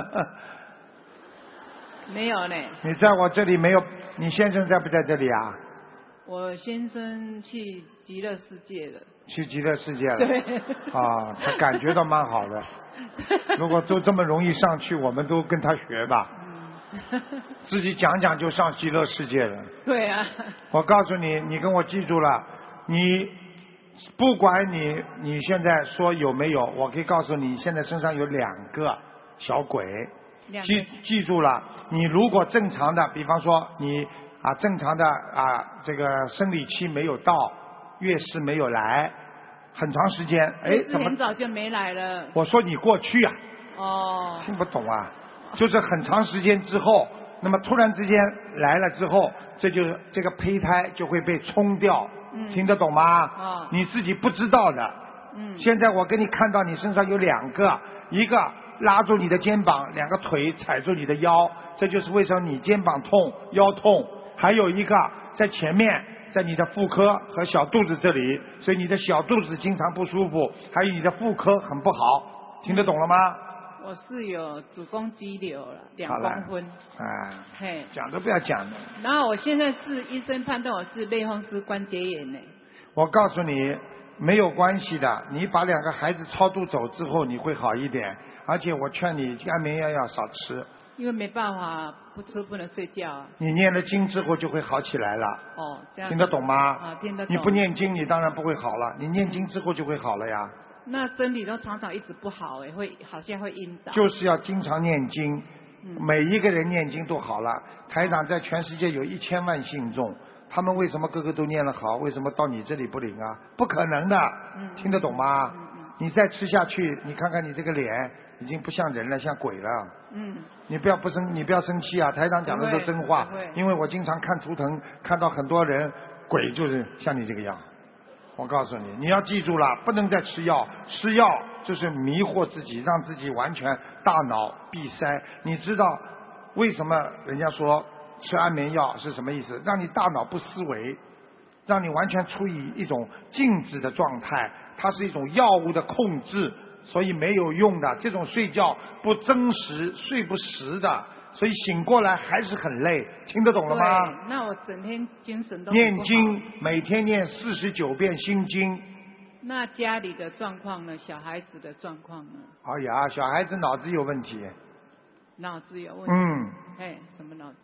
没有呢。 你在我这里没有？你先生在不在这里啊？ 我先生去极乐世界了。 去极乐世界了。 对。 啊，他感觉到蛮好的。如果都这么容易上去，我们都跟他学吧。自己讲讲就上极乐世界了。 对啊。 我告诉你，你跟我记住了，你不管你现在说有没有，我可以告诉你，现在身上有2个小鬼。记住了，你如果正常的，比方说你正常的这个生理期没有到，月事没有来，很长时间，怎么很早就没来了？ 我说你过去啊。 哦。 听不懂啊？就是很长时间之后，那么突然之间来了之后，这个胚胎就会被冲掉，听得懂吗？你自己不知道的。现在我给你看到你身上有2个，一个拉住你的肩膀，2个腿踩住你的腰，这就是为什么你肩膀痛、腰痛。还有一个在前面，在你的妇科和小肚子这里，所以你的小肚子经常不舒服，还有你的妇科很不好，听得懂了吗？ 我是有子宫肌瘤了，2公分。嘿， 讲都不要讲的。 然后我现在是医生判断我是类风湿关节炎呢。 我告诉你，没有关系的，你把2个孩子超度走之后，你会好一点。而且我劝你安眠药要少吃。 因为没办法，不吃不能睡觉啊。 你念了经之后就会好起来了。 哦，这样。 听得懂吗？ 听得懂。 你不念经，你当然不会好了。你念经之后就会好了呀。 那身体都常常一直不好会好像会晕倒。 就是要经常念经，每一个人念经都好了。台长在全世界有1000万信众，他们为什么个个都念得好？为什么到你这里不灵啊？不可能的，听得懂吗？你再吃下去，你看看你这个脸已经不像人了，像鬼了。你不要生气啊！台长讲的是真话，因为我经常看图腾，看到很多人鬼就是像你这个样。我告诉你，你要记住了，不能再吃药，吃药就是迷惑自己，让自己完全大脑闭塞。你知道为什么人家说吃安眠药是什么意思？让你大脑不思维，让你完全处于一种静止的状态，它是一种药物的控制，所以没有用的。这种睡觉不真实，睡不实的，所以醒过来还是很累，听得懂了吗？ 对，那我整天精神都念经，每天念49遍心经。 那家里的状况呢？小孩子的状况呢？ 哎呀，小孩子脑子有问题。 脑子有问题？什么脑子？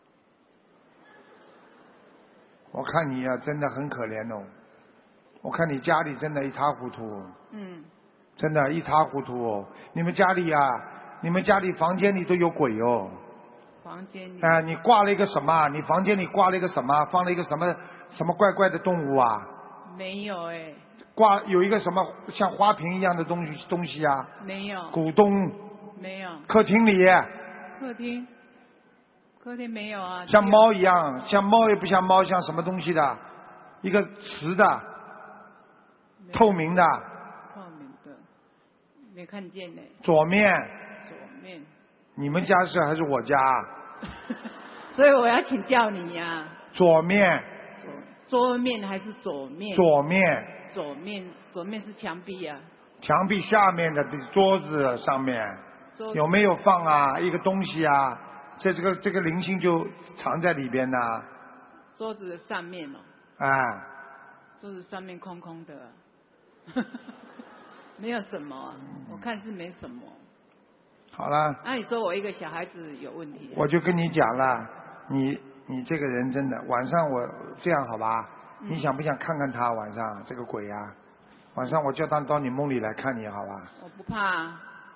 我看你啊，真的很可怜哦。我看你家里真的一塌糊涂。真的，一塌糊涂哦。你们家里房间里都有鬼哦。 房间里。 你挂了一个什么？你房间里挂了一个什么？放了一个什么怪怪的动物啊？ 没有有一个什么像花瓶一样的东西啊？ 没有。 古董？ 没有。 客厅里？ 客厅没有啊。 像猫一样，像猫也不像猫，像什么东西的？一个瓷的，透明的。 没看见呢。 左面。你们家是还是我家？ 所以我要请教你呀。 左面。 桌面还是左面？ 左面。 左面是墙壁啊。 墙壁下面的桌子上面有没有放啊一个东西啊？这个灵性就藏在里边呢。 桌子的上面哦。桌子上面空空的。没有什么，我看是没什么。 好了。 那你说我一个小孩子有问题？ 我就跟你讲了，你这个人真的，晚上我这样好吧？你想不想看看他晚上这个鬼啊？晚上我叫他到你梦里来看你好吧？ 我不怕。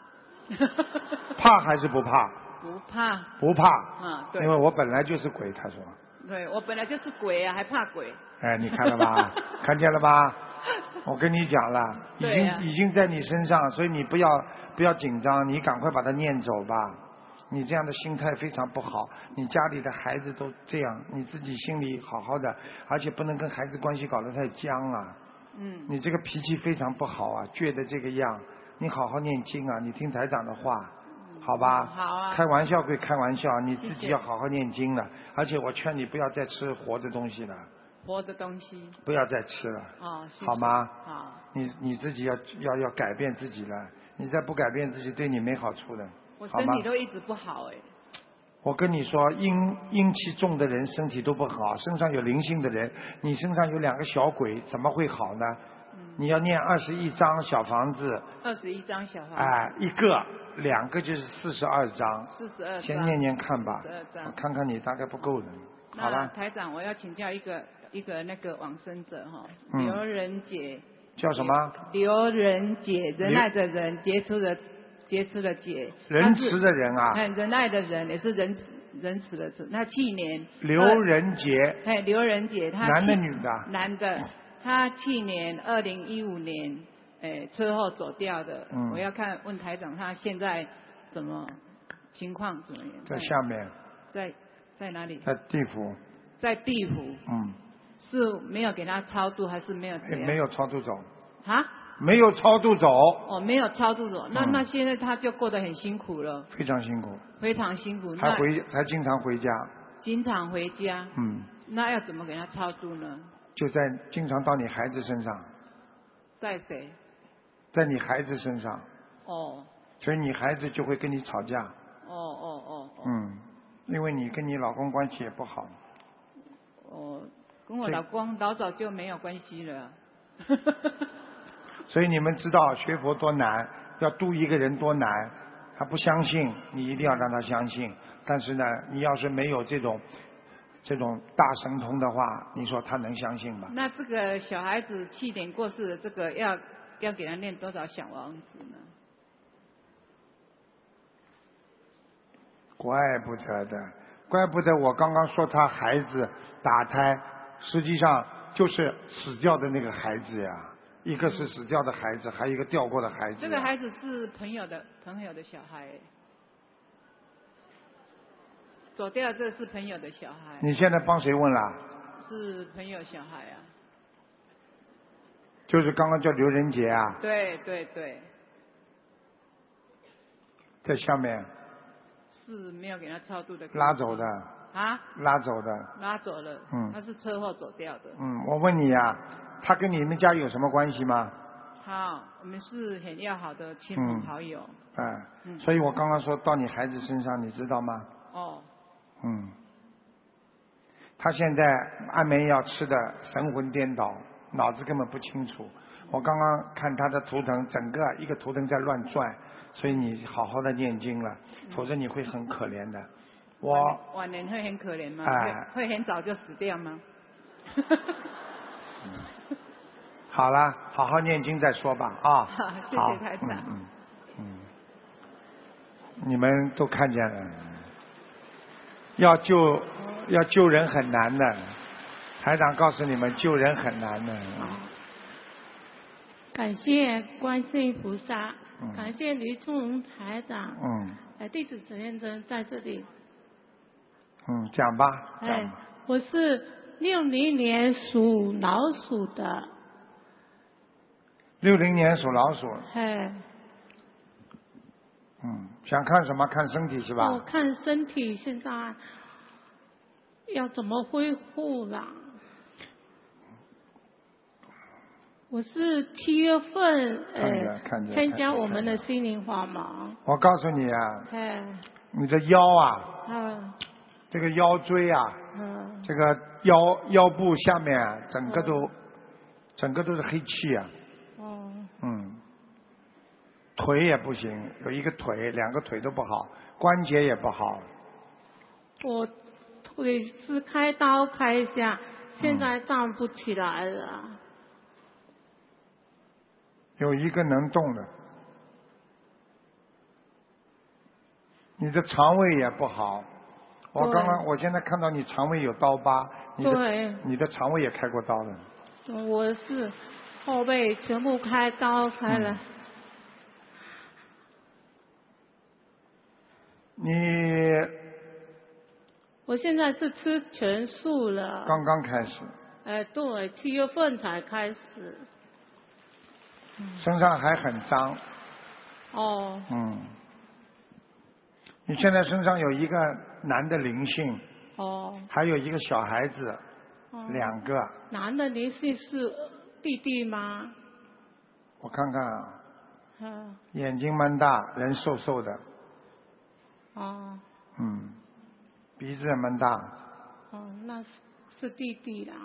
怕还是不怕？ 不怕。 不怕。 对。 因为我本来就是鬼，他说。 对，我本来就是鬼啊，还怕鬼。 你看了吧？看见了吧？我跟你讲了，已经在你身上，所以你不要紧张，你赶快把它念走吧。你这样的心态非常不好，你家里的孩子都这样，你自己心里好好的，而且不能跟孩子关系搞得太僵啊。你这个脾气非常不好啊，倔的这个样，你好好念经啊，你听台长的话，好吧？ 好啊。 开玩笑归开玩笑，你自己要好好念经了，而且我劝你不要再吃活的东西了。 活的东西。 不要再吃了。 哦，谢谢好吗？ 好。 你自己要改变自己了，你再不改变自己，对你没好处的。 我身体都一直不好哎。 我跟你说，阴气重的人身体都不好，身上有灵性的人，你身上有2个小鬼，怎么会好呢？你要念21张小房子。 21张小房子。 哎，一个2个就是42张。 42张。 先念看吧。 42张。 我看看你大概不够的。好了。 台长，我要请教一个那个往生者哈，刘仁杰。 叫什么？ 刘仁杰，仁爱的仁，杰出的杰。 仁慈的人啊。 仁爱的仁也是仁慈的慈。他去年。 刘仁杰。 刘仁杰，他。 男的女的？ 男的，他去年2015年车祸走掉的。我要问台长，他现在情况怎么样？ 在下面。 在哪里？ 在地府。 在地府。是没有给他超度还是没有？ 没有超度走。 啊？ 没有超度走。 哦，没有超度走，那现在他就过得很辛苦了。 非常辛苦。 非常辛苦。 还经常回家。 经常回家。那要怎么给他超度呢？ 就经常到你孩子身上。 在谁？ 在你孩子身上。 哦。 所以你孩子就会跟你吵架。 哦。 因为你跟你老公关系也不好。 跟我老公老早就没有关系了。 所以你们知道学佛多难，要度一个人多难。他不相信，你一定要让他相信。但是呢，你要是没有这种大神通的话，你说他能相信吗？ 那这个小孩子去年过世的这个要给他念多少小王子呢？ 怪不得我刚刚说他孩子打胎，实际上就是死掉的那个孩子呀。一个是死掉的孩子，还有一个掉过的孩子。 这个孩子是朋友的小孩。走掉这是朋友的小孩。 你现在帮谁问了？ 是朋友小孩啊。 就是刚刚叫刘仁杰啊。 对。 在下面。 是没有给他超度的。 拉走的。 啊？ 拉走的。 拉走了。他是车祸走掉的。 我问你啊，他跟你们家有什么关系吗？ 好，我们是很要好的亲朋好友。 所以我刚刚说到你孩子身上，你知道吗？他现在安眠药吃的神魂颠倒，脑子根本不清楚。我刚刚看他的图腾，整个一个图腾在乱转，所以你好好的念经了，否则你会很可怜的。 晚年会很可怜吗？会很早就死掉吗？ 好了，好好念经再说吧啊！ 谢谢台长。 你们都看见了，要救人很难的，台长告诉你们，救人很难的。 感谢观世音菩萨，感谢黎春荣台长。弟子陈彦珍在这里。 讲吧。 我是60年属老鼠的。 60年属老鼠。想看什么？看身体是吧？ 我看身体现在要怎么恢复啦？我是7月份参加我们的心灵法盲。 我告诉你啊，你的腰啊，这个腰椎啊，这个腰部下面啊，整个都是黑气啊。腿也不行，有一个腿，2个腿都不好，关节也不好。 我腿是开刀开一下，现在站不起来了。 有一个能动的，你的肠胃也不好。我现在看到你肠胃有刀疤，你的肠胃也开过刀了。 我是后背全部开刀开了。我现在是吃全素了。 刚刚开始。 对，7月份才开始。 身上还很脏。你现在身上有一个男的灵性。还有一个小孩子。 2个。 男的灵性是弟弟吗？ 我看看啊。眼睛蛮大，人瘦瘦的。 哦。 鼻子也蛮大。 那是弟弟啦。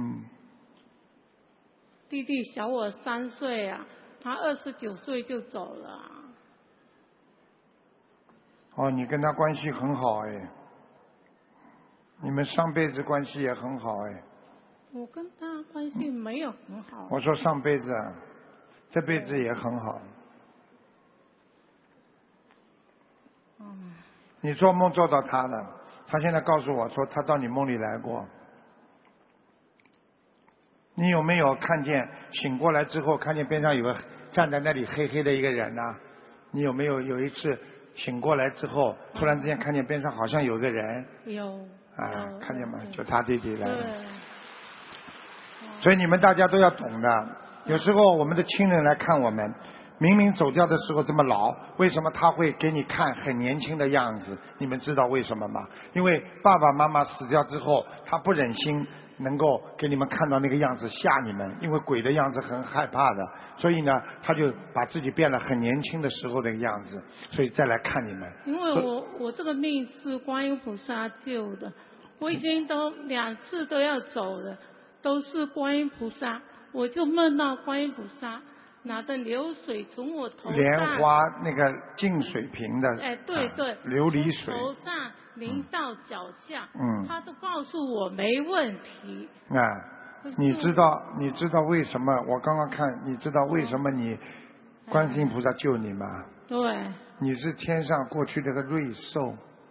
弟弟小我3岁啊，他29岁就走了啊。 你跟他关系很好哎，你们上辈子关系也很好哎。 我跟他关系没有很好。 我说上辈子，这辈子也很好。你做梦做到他了，他现在告诉我说他到你梦里来过。你有没有看见醒过来之后看见边上有个站在那里黑黑的一个人呢？你有没有一次醒过来之后突然之间看见边上好像有个人？ 有。 看见吗？就他弟弟来了。所以你们大家都要懂的，有时候我们的亲人来看我们，明明走掉的时候这么老，为什么他会给你看很年轻的样子？你们知道为什么吗？因为爸爸妈妈死掉之后，他不忍心能够给你们看到那个样子吓你们，因为鬼的样子很害怕的，所以呢他就把自己变了很年轻的时候的样子，所以再来看你们。 因为我这个命是观音菩萨救的，我已经都2次都要走了，都是观音菩萨，我就梦到观音菩萨拿着流水从我头上莲花那个净水瓶的， 对， 琉璃水头上淋到脚下，他都告诉我没问题。 你知道为什么？我刚刚看，你知道为什么你观世音菩萨救你吗？ 对。 你是天上过去这个瑞兽。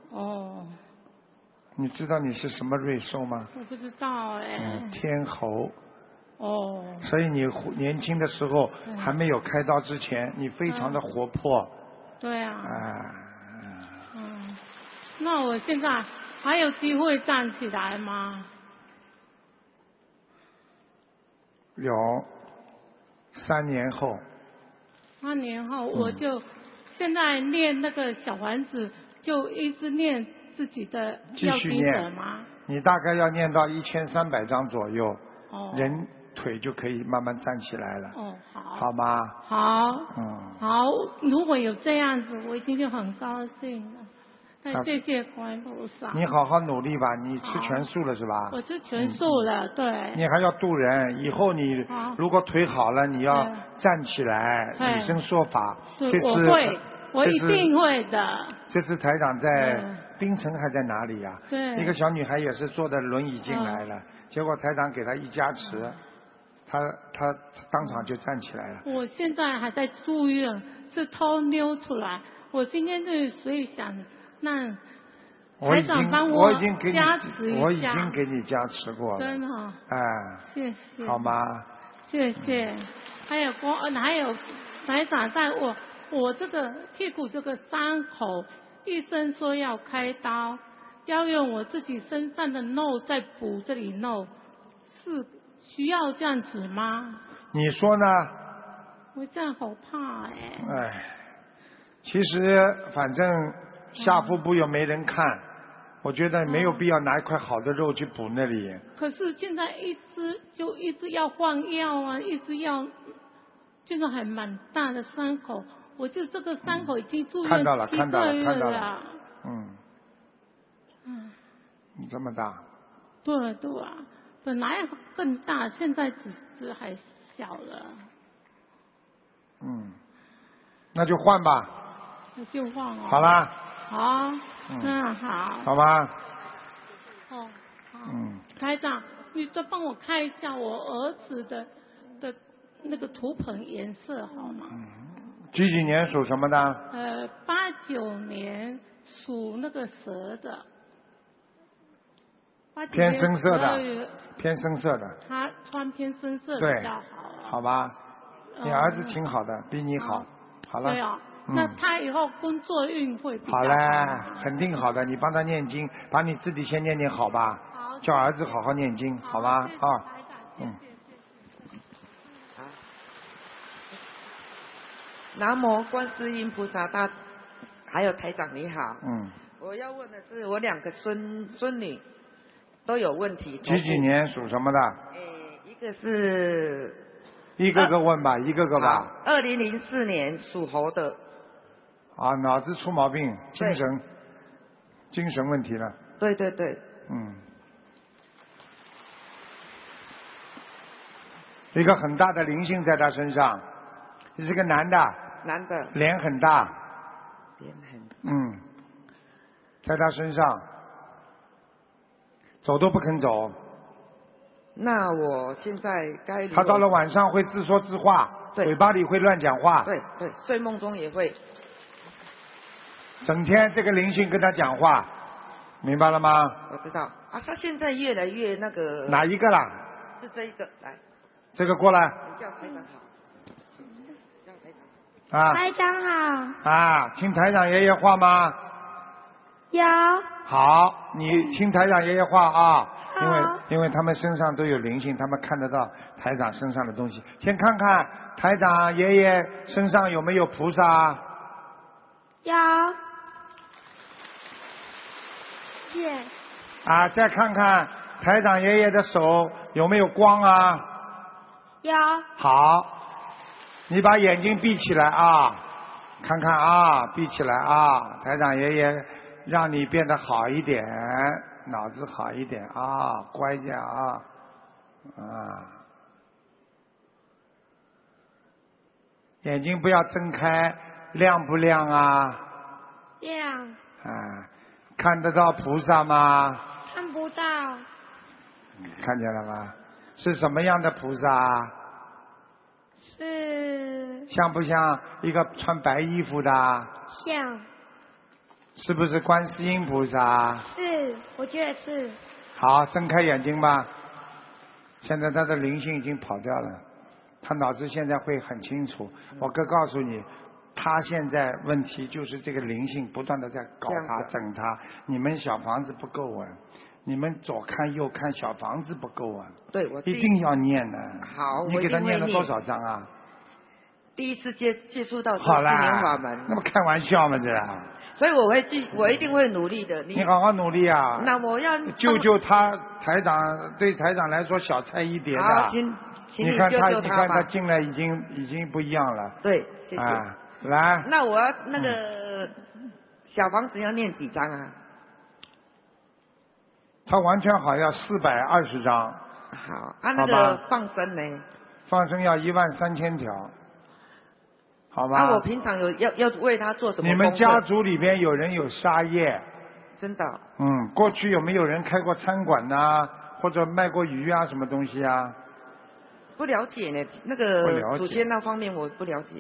你知道你是什么瑞兽吗？ 我不知道天猴。所以你年轻的时候还没有开刀之前，你非常的活泼。 对啊。那我现在还有机会站起来吗？ 有，3年后。 3年后我就现在念那个小房子，就一直念自己的要经者吗？ 你大概要念到1300章左右，人腿就可以慢慢站起来了。好吗？ 好。好，如果有这样子，我已经就很高兴了。谢谢观音菩萨。 你好好努力吧，你吃全素了是吧？ 我吃全素了，对。 你还要度人，以后你如果腿好了，你要站起来，以身说法。 我会，我一定会的。 这次台长在槟城还在哪里呀？ 对。 一个小女孩也是坐的轮椅进来了，结果台长给她一加持，她当场就站起来了。 我现在还在住院，是偷溜出来。我今天就所以想。那台长帮我已经加持一下， 我已经给你加持过了， 真的。谢谢。 好吗？ 谢谢。还有台长在我这个屁股这个伤口，医生说要开刀，要用我自己身上的肉再补这里肉，是需要这样子吗？ 你说呢？ 我这样好怕其实反正。下腹部又没人看，我觉得没有必要拿一块好的肉去补那里。 可是现在一直要换药啊，一直要，这个还蛮大的伤口，我就这个伤口已经住院7个月了。 你这么大？ 对啊，本来更大，现在只还小了。 那就换吧。 那就换哦。 好啦。 好，那好。 好吧。 好。台长，你再帮我看一下我儿子的那个图腾颜色好吗？ 几年属什么的 ？89年属那个蛇的。 偏深色的。偏深色的。 他穿偏深色比较好。 好吧。你儿子挺好的，比你好。好了。 对啊。那他以后工作运会比较好。 好嘞，肯定好的。你帮他念经，把你自己先念好吧。 好。 叫儿子好好念经，好吧？ 南无观世音菩萨还有台长你好。我要问的是我2个孙女， 都有问题。 几年属什么的？ 一个是。 一个个问吧，一个个吧。 2004年属猴的。 啊，脑子出毛病，精神问题了。 对对对。 一个很大的灵性在他身上，是个男的。 男的。 脸很大。 脸很大。 在他身上，走都不肯走。 那我现在该。 他到了晚上会自说自话，嘴巴里会乱讲话。 对对，睡梦中也会。 整天这个灵性跟他讲话，明白了吗？ 我知道啊，他现在越来越那个。 哪一个啦？ 是这一个，来。 这个过来。 你叫台长好。叫台长。啊。 台长好。 啊，听台长爷爷话吗？ 有。 好，你听台长爷爷话啊。因为他们身上都有灵性，他们看得到台长身上的东西。先看看台长爷爷身上有没有菩萨。 有。谢。 啊，再看看台长爷爷的手有没有光啊。 有。 好，你把眼睛闭起来啊，看看啊，闭起来啊，台长爷爷让你变得好一点。脑子好一点啊，乖点啊，眼睛不要睁开，亮不亮啊？ 亮。 看得到菩萨吗？ 看不到。 看见了吗？是什么样的菩萨？ 是。 像不像一个穿白衣服的？ 像。 是不是观世音菩萨？ 是，我觉得是。 好，睁开眼睛吧。现在他的灵性已经跑掉了，他脑子现在会很清楚。我哥告诉你，他现在问题就是这个灵性不断的在搞他、整他。你们小房子不够稳，你们左看右看，小房子不够稳。 对，我一定要念的。 好， 你给他念了多少章啊？ 第一次接触到好啦， 法门。 那么开玩笑嘛这？ 所以我一定会努力的。 你好好努力啊！ 那我要救他，台长对台长来说小菜一碟的。 好，请你看他， 你看他进来已经不一样了。 对，谢谢。 来。 那我要那个小房子要念几张啊？ 他完全好要420张。 好，那个放生呢？ 放生要13000条。好吧。 我平常要为他做什么？ 你们家族里边有人有杀业？ 真的。 过去有没有人开过餐馆呐，或者卖过鱼啊，什么东西啊？ 不了解呢，那个祖先那方面我不了解。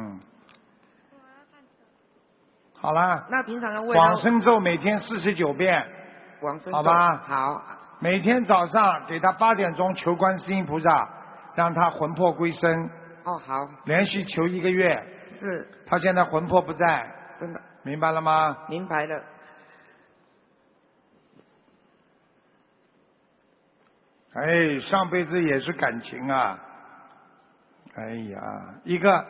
好了。 那平常要为往生咒每天49遍。 往生咒。 好吧。 好。 每天早上给他8点钟求观世音菩萨，让他魂魄归身。 好。 连续求1个月。 是。 他现在魂魄不在。 真的。 明白了吗？ 明白了。 哎，上辈子也是感情啊。哎呀，一个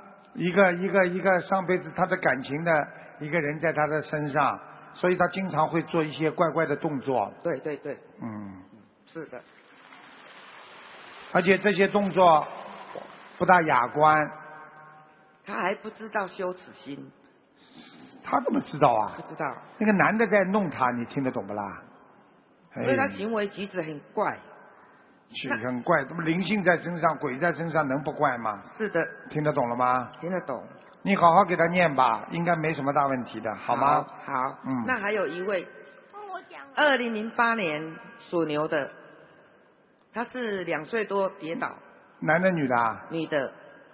上辈子他的感情的一个人在他的身上，所以他经常会做一些怪怪的动作。 对对对。是的。 而且这些动作不大雅观。 他还不知道羞耻心。 他怎么知道啊？ 不知道。 那个男的在弄他，你听得懂不啦？ 所以他行为举止很怪。 很怪，那么灵性在身上，鬼在身上，能不怪吗？ 是的。 听得懂了吗？ 听得懂。 你好好给他念吧，应该没什么大问题的，好吗？ 好。那还有一位，2008年属牛的，他是2岁多跌倒。 男的女的啊？ 女的。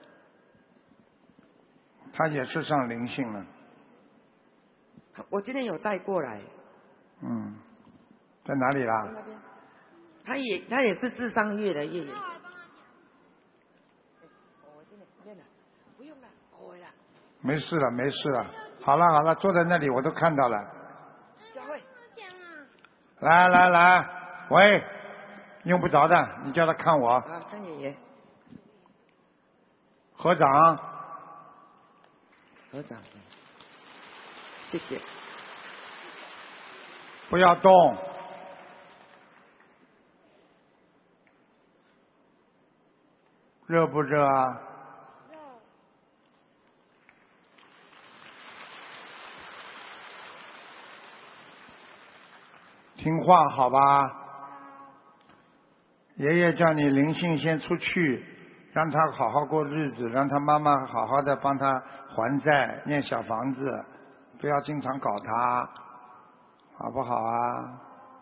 他也是上灵性了。 我今天有带过来。 在哪里啦？ 在那边。他也是智商越来越严。不用了， 没事了，没事了。好了，坐在那里我都看到了。 佳慧。 来，喂，用不着的，你叫他看我。 看爷爷。 合掌。 合掌。谢谢。 不要动。 热不热啊？听话好吧？爷爷叫你灵性先出去，让他好好过日子，让他妈妈好好的帮他还债，念小房子，不要经常搞他，好不好啊？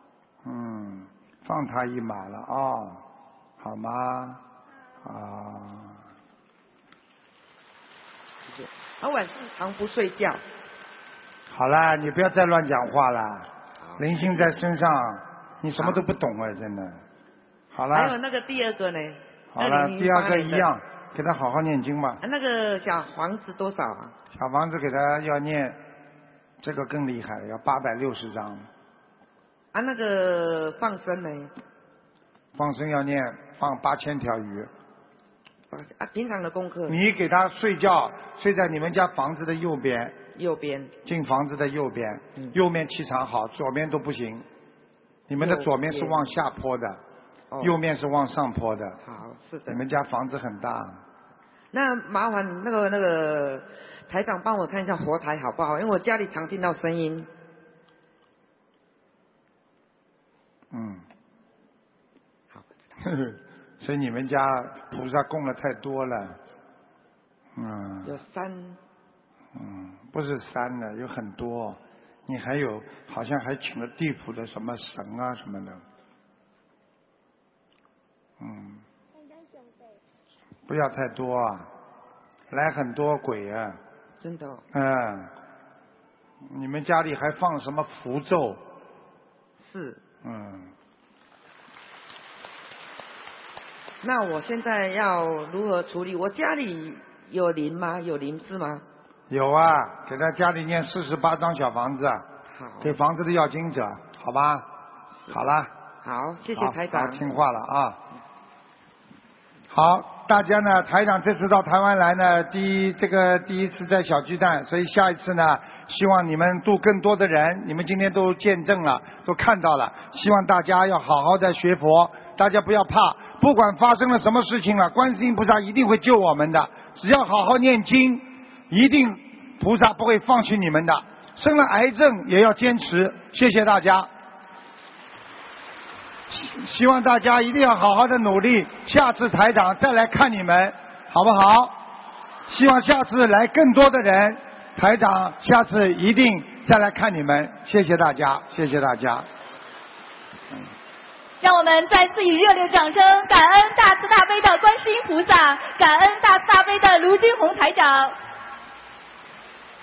放他一马了哦，好吗？ 他晚上常不睡觉。 好了，你不要再乱讲话了。灵性在身上，你什么都不懂啊，真的。好了。 还有那个第二个呢？ 好了，第二个一样，给他好好念经吧。 那个小房子多少啊？ 小房子给他要念，这个更厉害了，要860张。 那个放生呢？ 放生要念放8000条鱼。 平常的功课。 你给他睡觉，睡在你们家房子的右边。 右边。 进房子的右边，右面气场好，左边都不行。你们的左面是往下坡的，右面是往上坡的。 好，是的。 你们家房子很大。 那麻烦那个台长帮我看一下佛台好不好？因为我家里常听到声音。好。 所以你们家菩萨供了太多了。 有3。 不是3了，有很多。你还有好像还请了地府的什么神啊什么的。不要太多啊，来很多鬼啊。 真的。 你们家里还放什么符咒？ 是。那我现在要如何处理？我家里有灵吗？有灵是吗？ 有啊，给他家里念48张小房子，给房子的要经者，好吧？好了。 好，谢谢台长。 好，听话了啊。好，大家呢，台长这次到台湾来呢，第一次在小巨蛋，所以下一次呢，希望你们度更多的人，你们今天都见证了，都看到了，希望大家要好好的学佛，大家不要怕，不管发生了什么事情了，观世音菩萨一定会救我们的，只要好好念经。一定菩萨不会放弃你们的，生了癌症也要坚持。谢谢大家，希望大家一定要好好的努力，下次台长再来看你们，好不好？希望下次来更多的人，台长下次一定再来看你们。谢谢大家，谢谢大家。 让我们再次以热烈掌声，感恩大慈大悲的观世音菩萨，感恩大慈大悲的卢军红台长。